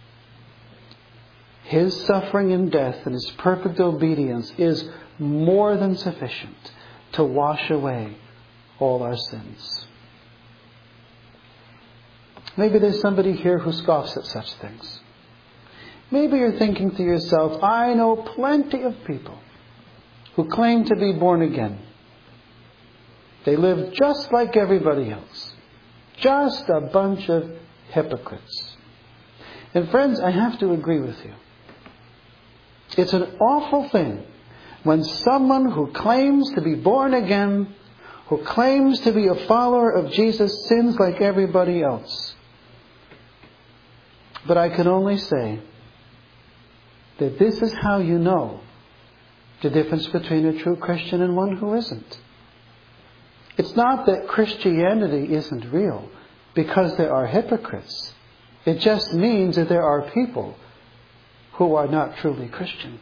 S1: His suffering and death and His perfect obedience is more than sufficient to wash away all our sins. Maybe there's somebody here who scoffs at such things. Maybe you're thinking to yourself, I know plenty of people who claim to be born again. They live just like everybody else. Just a bunch of hypocrites. And friends, I have to agree with you. It's an awful thing when someone who claims to be born again, who claims to be a follower of Jesus, sins like everybody else. But I can only say that this is how you know the difference between a true Christian and one who isn't. It's not that Christianity isn't real because there are hypocrites. It just means that there are people who are not truly Christian.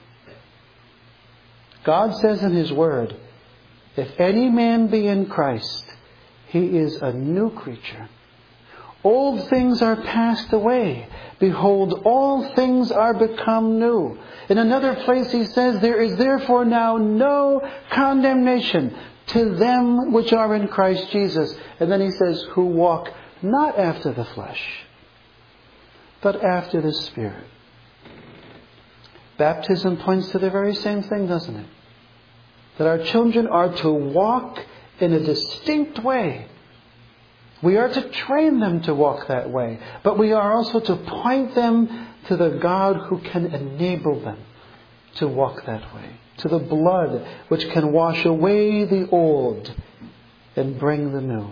S1: God says in His Word, if any man be in Christ, he is a new creature. Old things are passed away. Behold, all things are become new. In another place He says, there is therefore now no condemnation to them which are in Christ Jesus. And then He says, who walk not after the flesh, but after the Spirit. Baptism points to the very same thing, doesn't it? That our children are to walk in a distinct way. We are to train them to walk that way. But we are also to point them to the God who can enable them to walk that way. To the blood which can wash away the old and bring the new.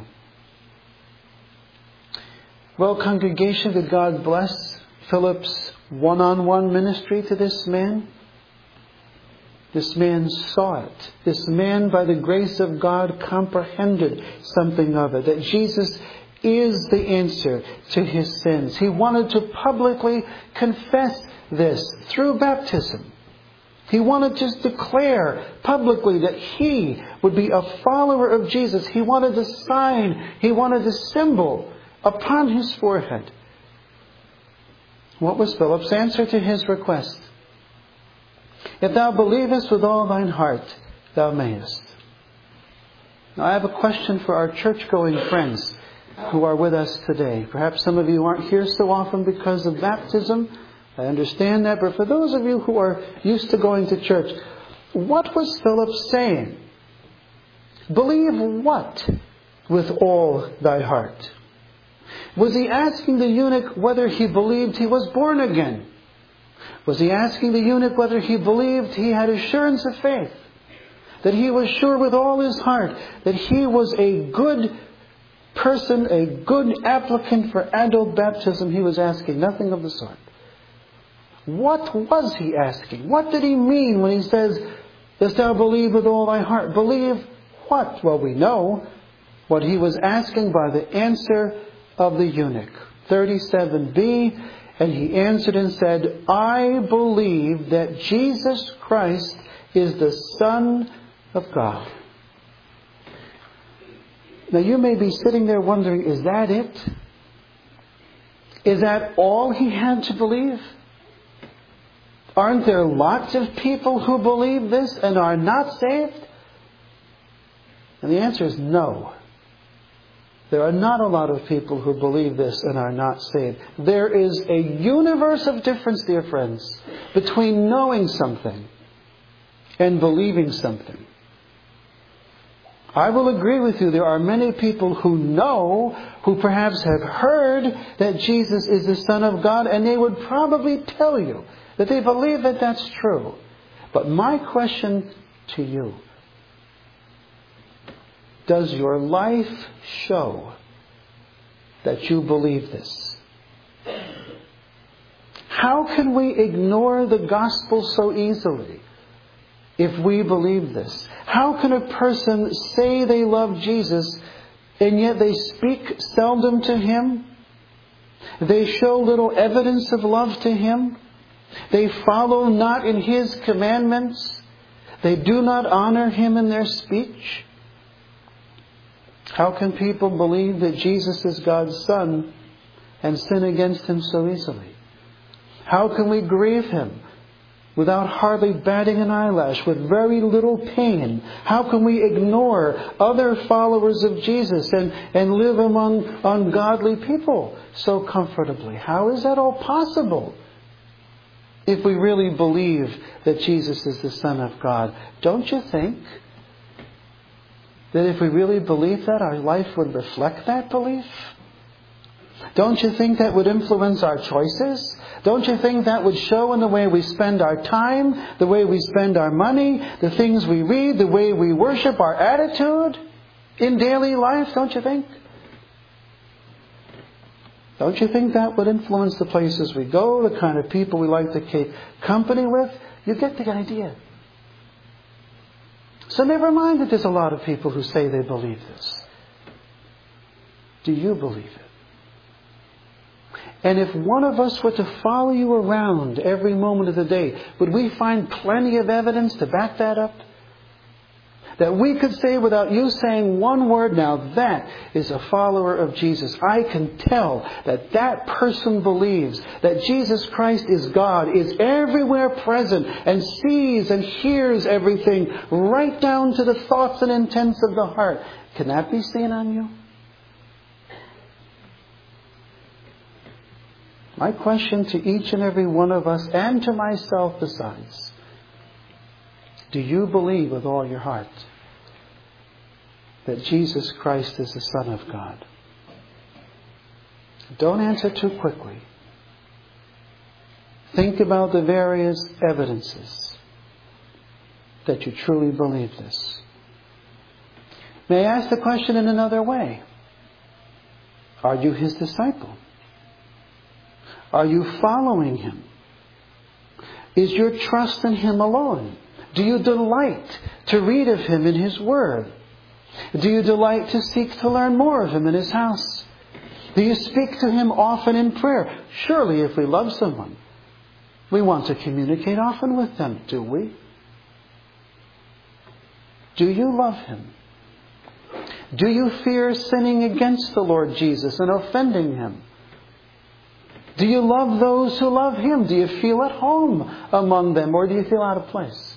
S1: Well, congregation, did God bless Philip's one-on-one ministry to this man? This man saw it. This man, by the grace of God, comprehended something of it. That Jesus is the answer to his sins. He wanted to publicly confess this through baptism. He wanted to declare publicly that he would be a follower of Jesus. He wanted the sign, he wanted the symbol upon his forehead. What was Philip's answer to his request? If thou believest with all thine heart, thou mayest. Now I have a question for our church-going friends who are with us today. Perhaps some of you aren't here so often because of baptism. I understand that. But for those of you who are used to going to church, what was Philip saying? Believe what with all thy heart? Was he asking the eunuch whether he believed he was born again? Was he asking the eunuch whether he believed he had assurance of faith? That he was sure with all his heart that he was a good person, a good applicant for adult baptism. He was asking nothing of the sort. What was he asking? What did he mean when he says, dost thou believe with all thy heart? Believe what? Well, we know what he was asking by the answer of the eunuch. thirty-seven b, and he answered and said, I believe that Jesus Christ is the Son of God. Now you may be sitting there wondering, is that it? Is that all he had to believe? Aren't there lots of people who believe this and are not saved? And the answer is no. There are not a lot of people who believe this and are not saved. There is a universe of difference, dear friends, between knowing something and believing something. I will agree with you, there are many people who know, who perhaps have heard that Jesus is the Son of God, and they would probably tell you that they believe that that's true. But my question to you, does your life show that you believe this? How can we ignore the gospel so easily if we believe this? How can a person say they love Jesus and yet they speak seldom to Him? They show little evidence of love to Him. They follow not in His commandments. They do not honor Him in their speech. How can people believe that Jesus is God's Son and sin against Him so easily? How can we grieve Him without hardly batting an eyelash, with very little pain? How can we ignore other followers of Jesus and, and live among ungodly people so comfortably? How is that all possible if we really believe that Jesus is the Son of God? Don't you think that if we really believe that, our life would reflect that belief? Don't you think that would influence our choices? Don't you think that would show in the way we spend our time, the way we spend our money, the things we read, the way we worship, our attitude in daily life? Don't you think? Don't you think that would influence the places we go, the kind of people we like to keep company with? You get the idea. So never mind that there's a lot of people who say they believe this. Do you believe it? And if one of us were to follow you around every moment of the day, would we find plenty of evidence to back that up? That we could say without you saying one word, now that is a follower of Jesus. I can tell that that person believes that Jesus Christ is God, is everywhere present, and sees and hears everything, right down to the thoughts and intents of the heart. Can that be seen on you? My question to each and every one of us, and to myself besides, do you believe with all your heart that Jesus Christ is the Son of God? Don't answer too quickly. Think about the various evidences that you truly believe this. May I ask the question in another way? Are you His disciple? Are you following Him? Is your trust in Him alone? Do you delight to read of Him in His Word? Do you delight to seek to learn more of Him in His house? Do you speak to Him often in prayer? Surely if we love someone, we want to communicate often with them, do we? Do you love Him? Do you fear sinning against the Lord Jesus and offending Him? Do you love those who love Him? Do you feel at home among them, or do you feel out of place?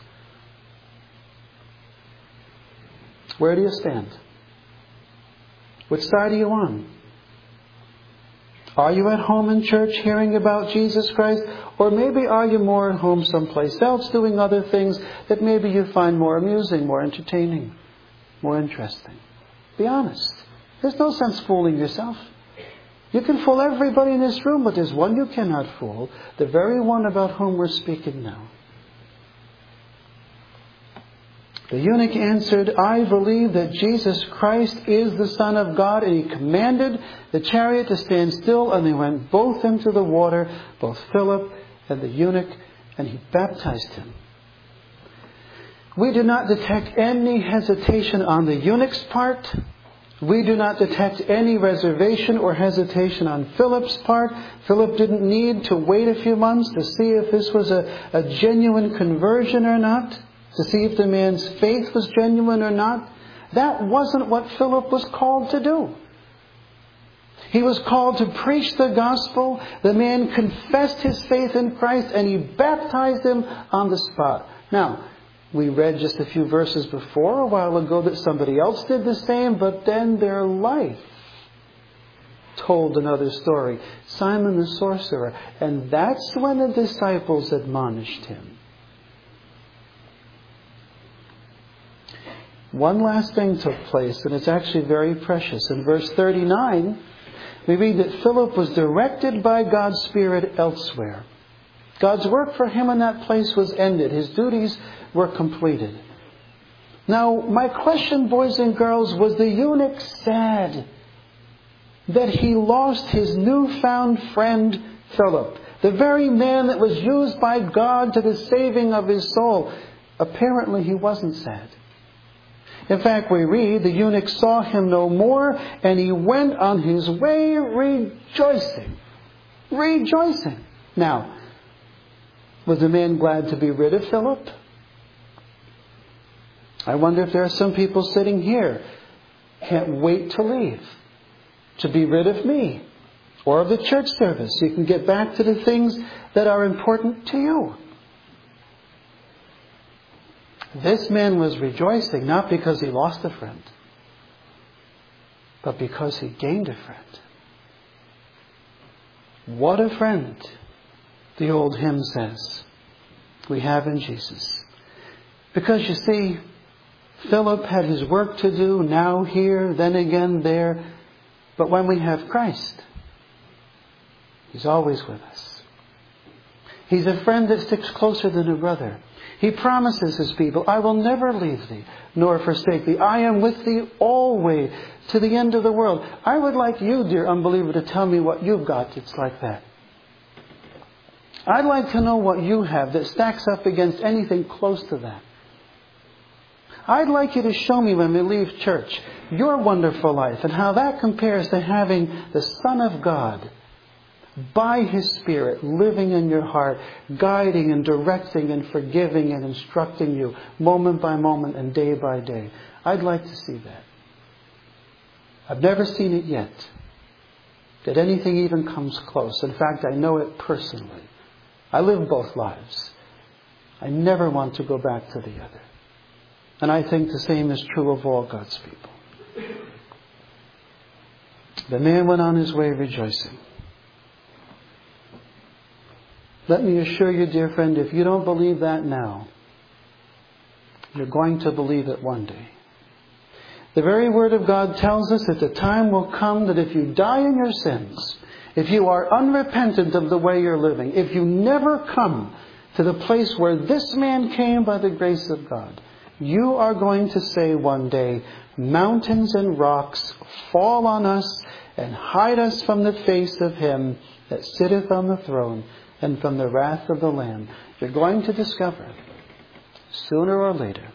S1: Where do you stand? Which side are you on? Are you at home in church hearing about Jesus Christ? Or maybe are you more at home someplace else doing other things that maybe you find more amusing, more entertaining, more interesting? Be honest. There's no sense fooling yourself. You can fool everybody in this room, but there's one you cannot fool, the very one about whom we're speaking now. The eunuch answered, I believe that Jesus Christ is the Son of God. And he commanded the chariot to stand still, and they went both into the water, both Philip and the eunuch, and he baptized him. We do not detect any hesitation on the eunuch's part. We do not detect any reservation or hesitation on Philip's part. Philip didn't need to wait a few months to see if this was a, a genuine conversion or not, to see if the man's faith was genuine or not. That wasn't what Philip was called to do. He was called to preach the gospel. The man confessed his faith in Christ, and he baptized him on the spot. Now, we read just a few verses before, a while ago, that somebody else did the same, but then their life told another story. Simon the sorcerer. And that's when the disciples admonished him. One last thing took place, and it's actually very precious. In verse thirty-nine, we read that Philip was directed by God's Spirit elsewhere. God's work for him in that place was ended. His duties were completed. Now, my question, boys and girls, was the eunuch sad that he lost his newfound friend Philip, the very man that was used by God to the saving of his soul? Apparently he wasn't sad. In fact, we read, the eunuch saw him no more, and he went on his way rejoicing. Rejoicing. Now, was the man glad to be rid of Philip? I wonder if there are some people sitting here, can't wait to leave, to be rid of me, or of the church service. You can get back to the things that are important to you. This man was rejoicing, not because he lost a friend, but because he gained a friend. What a friend, the old hymn says, we have in Jesus. Because you see, Philip had his work to do, now here, then again there. But when we have Christ, He's always with us. He's a friend that sticks closer than a brother. He promises His people, I will never leave thee, nor forsake thee. I am with thee always, to the end of the world. I would like you, dear unbeliever, to tell me what you've got that's like that. I'd like to know what you have that stacks up against anything close to that. I'd like you to show me when we leave church your wonderful life and how that compares to having the Son of God by His Spirit living in your heart, guiding and directing and forgiving and instructing you moment by moment and day by day. I'd like to see that. I've never seen it yet, that anything even comes close. In fact, I know it personally. I live both lives. I never want to go back to the other. And I think the same is true of all God's people. The man went on his way rejoicing. Let me assure you, dear friend, if you don't believe that now, you're going to believe it one day. The very Word of God tells us that the time will come that if you die in your sins, if you are unrepentant of the way you're living, if you never come to the place where this man came by the grace of God, you are going to say one day, mountains and rocks fall on us and hide us from the face of Him that sitteth on the throne and from the wrath of the Lamb. You're going to discover, sooner or later,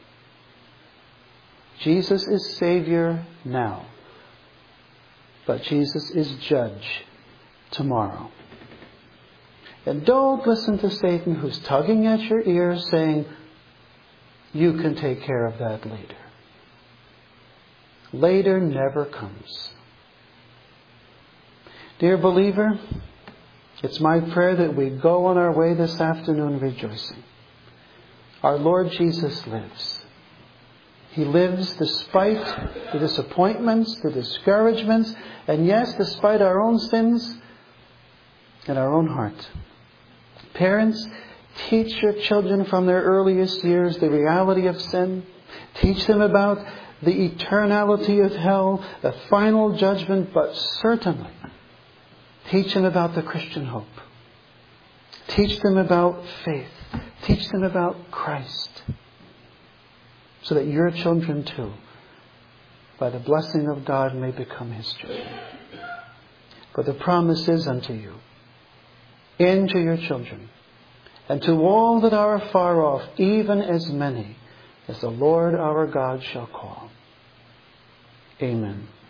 S1: Jesus is Savior now, but Jesus is Judge tomorrow. And don't listen to Satan, who's tugging at your ear saying, you can take care of that later. Later never comes. Dear believer, it's my prayer that we go on our way this afternoon rejoicing. Our Lord Jesus lives. He lives despite the disappointments, the discouragements, and yes, despite our own sins and our own heart. Parents, teach your children from their earliest years the reality of sin. Teach them about the eternality of hell, the final judgment, but certainly teach them about the Christian hope. Teach them about faith. Teach them about Christ. so that your children too, by the blessing of God, may become His children. For the promise is unto you, and to your children, and to all that are afar off, even as many as the Lord our God shall call. Amen.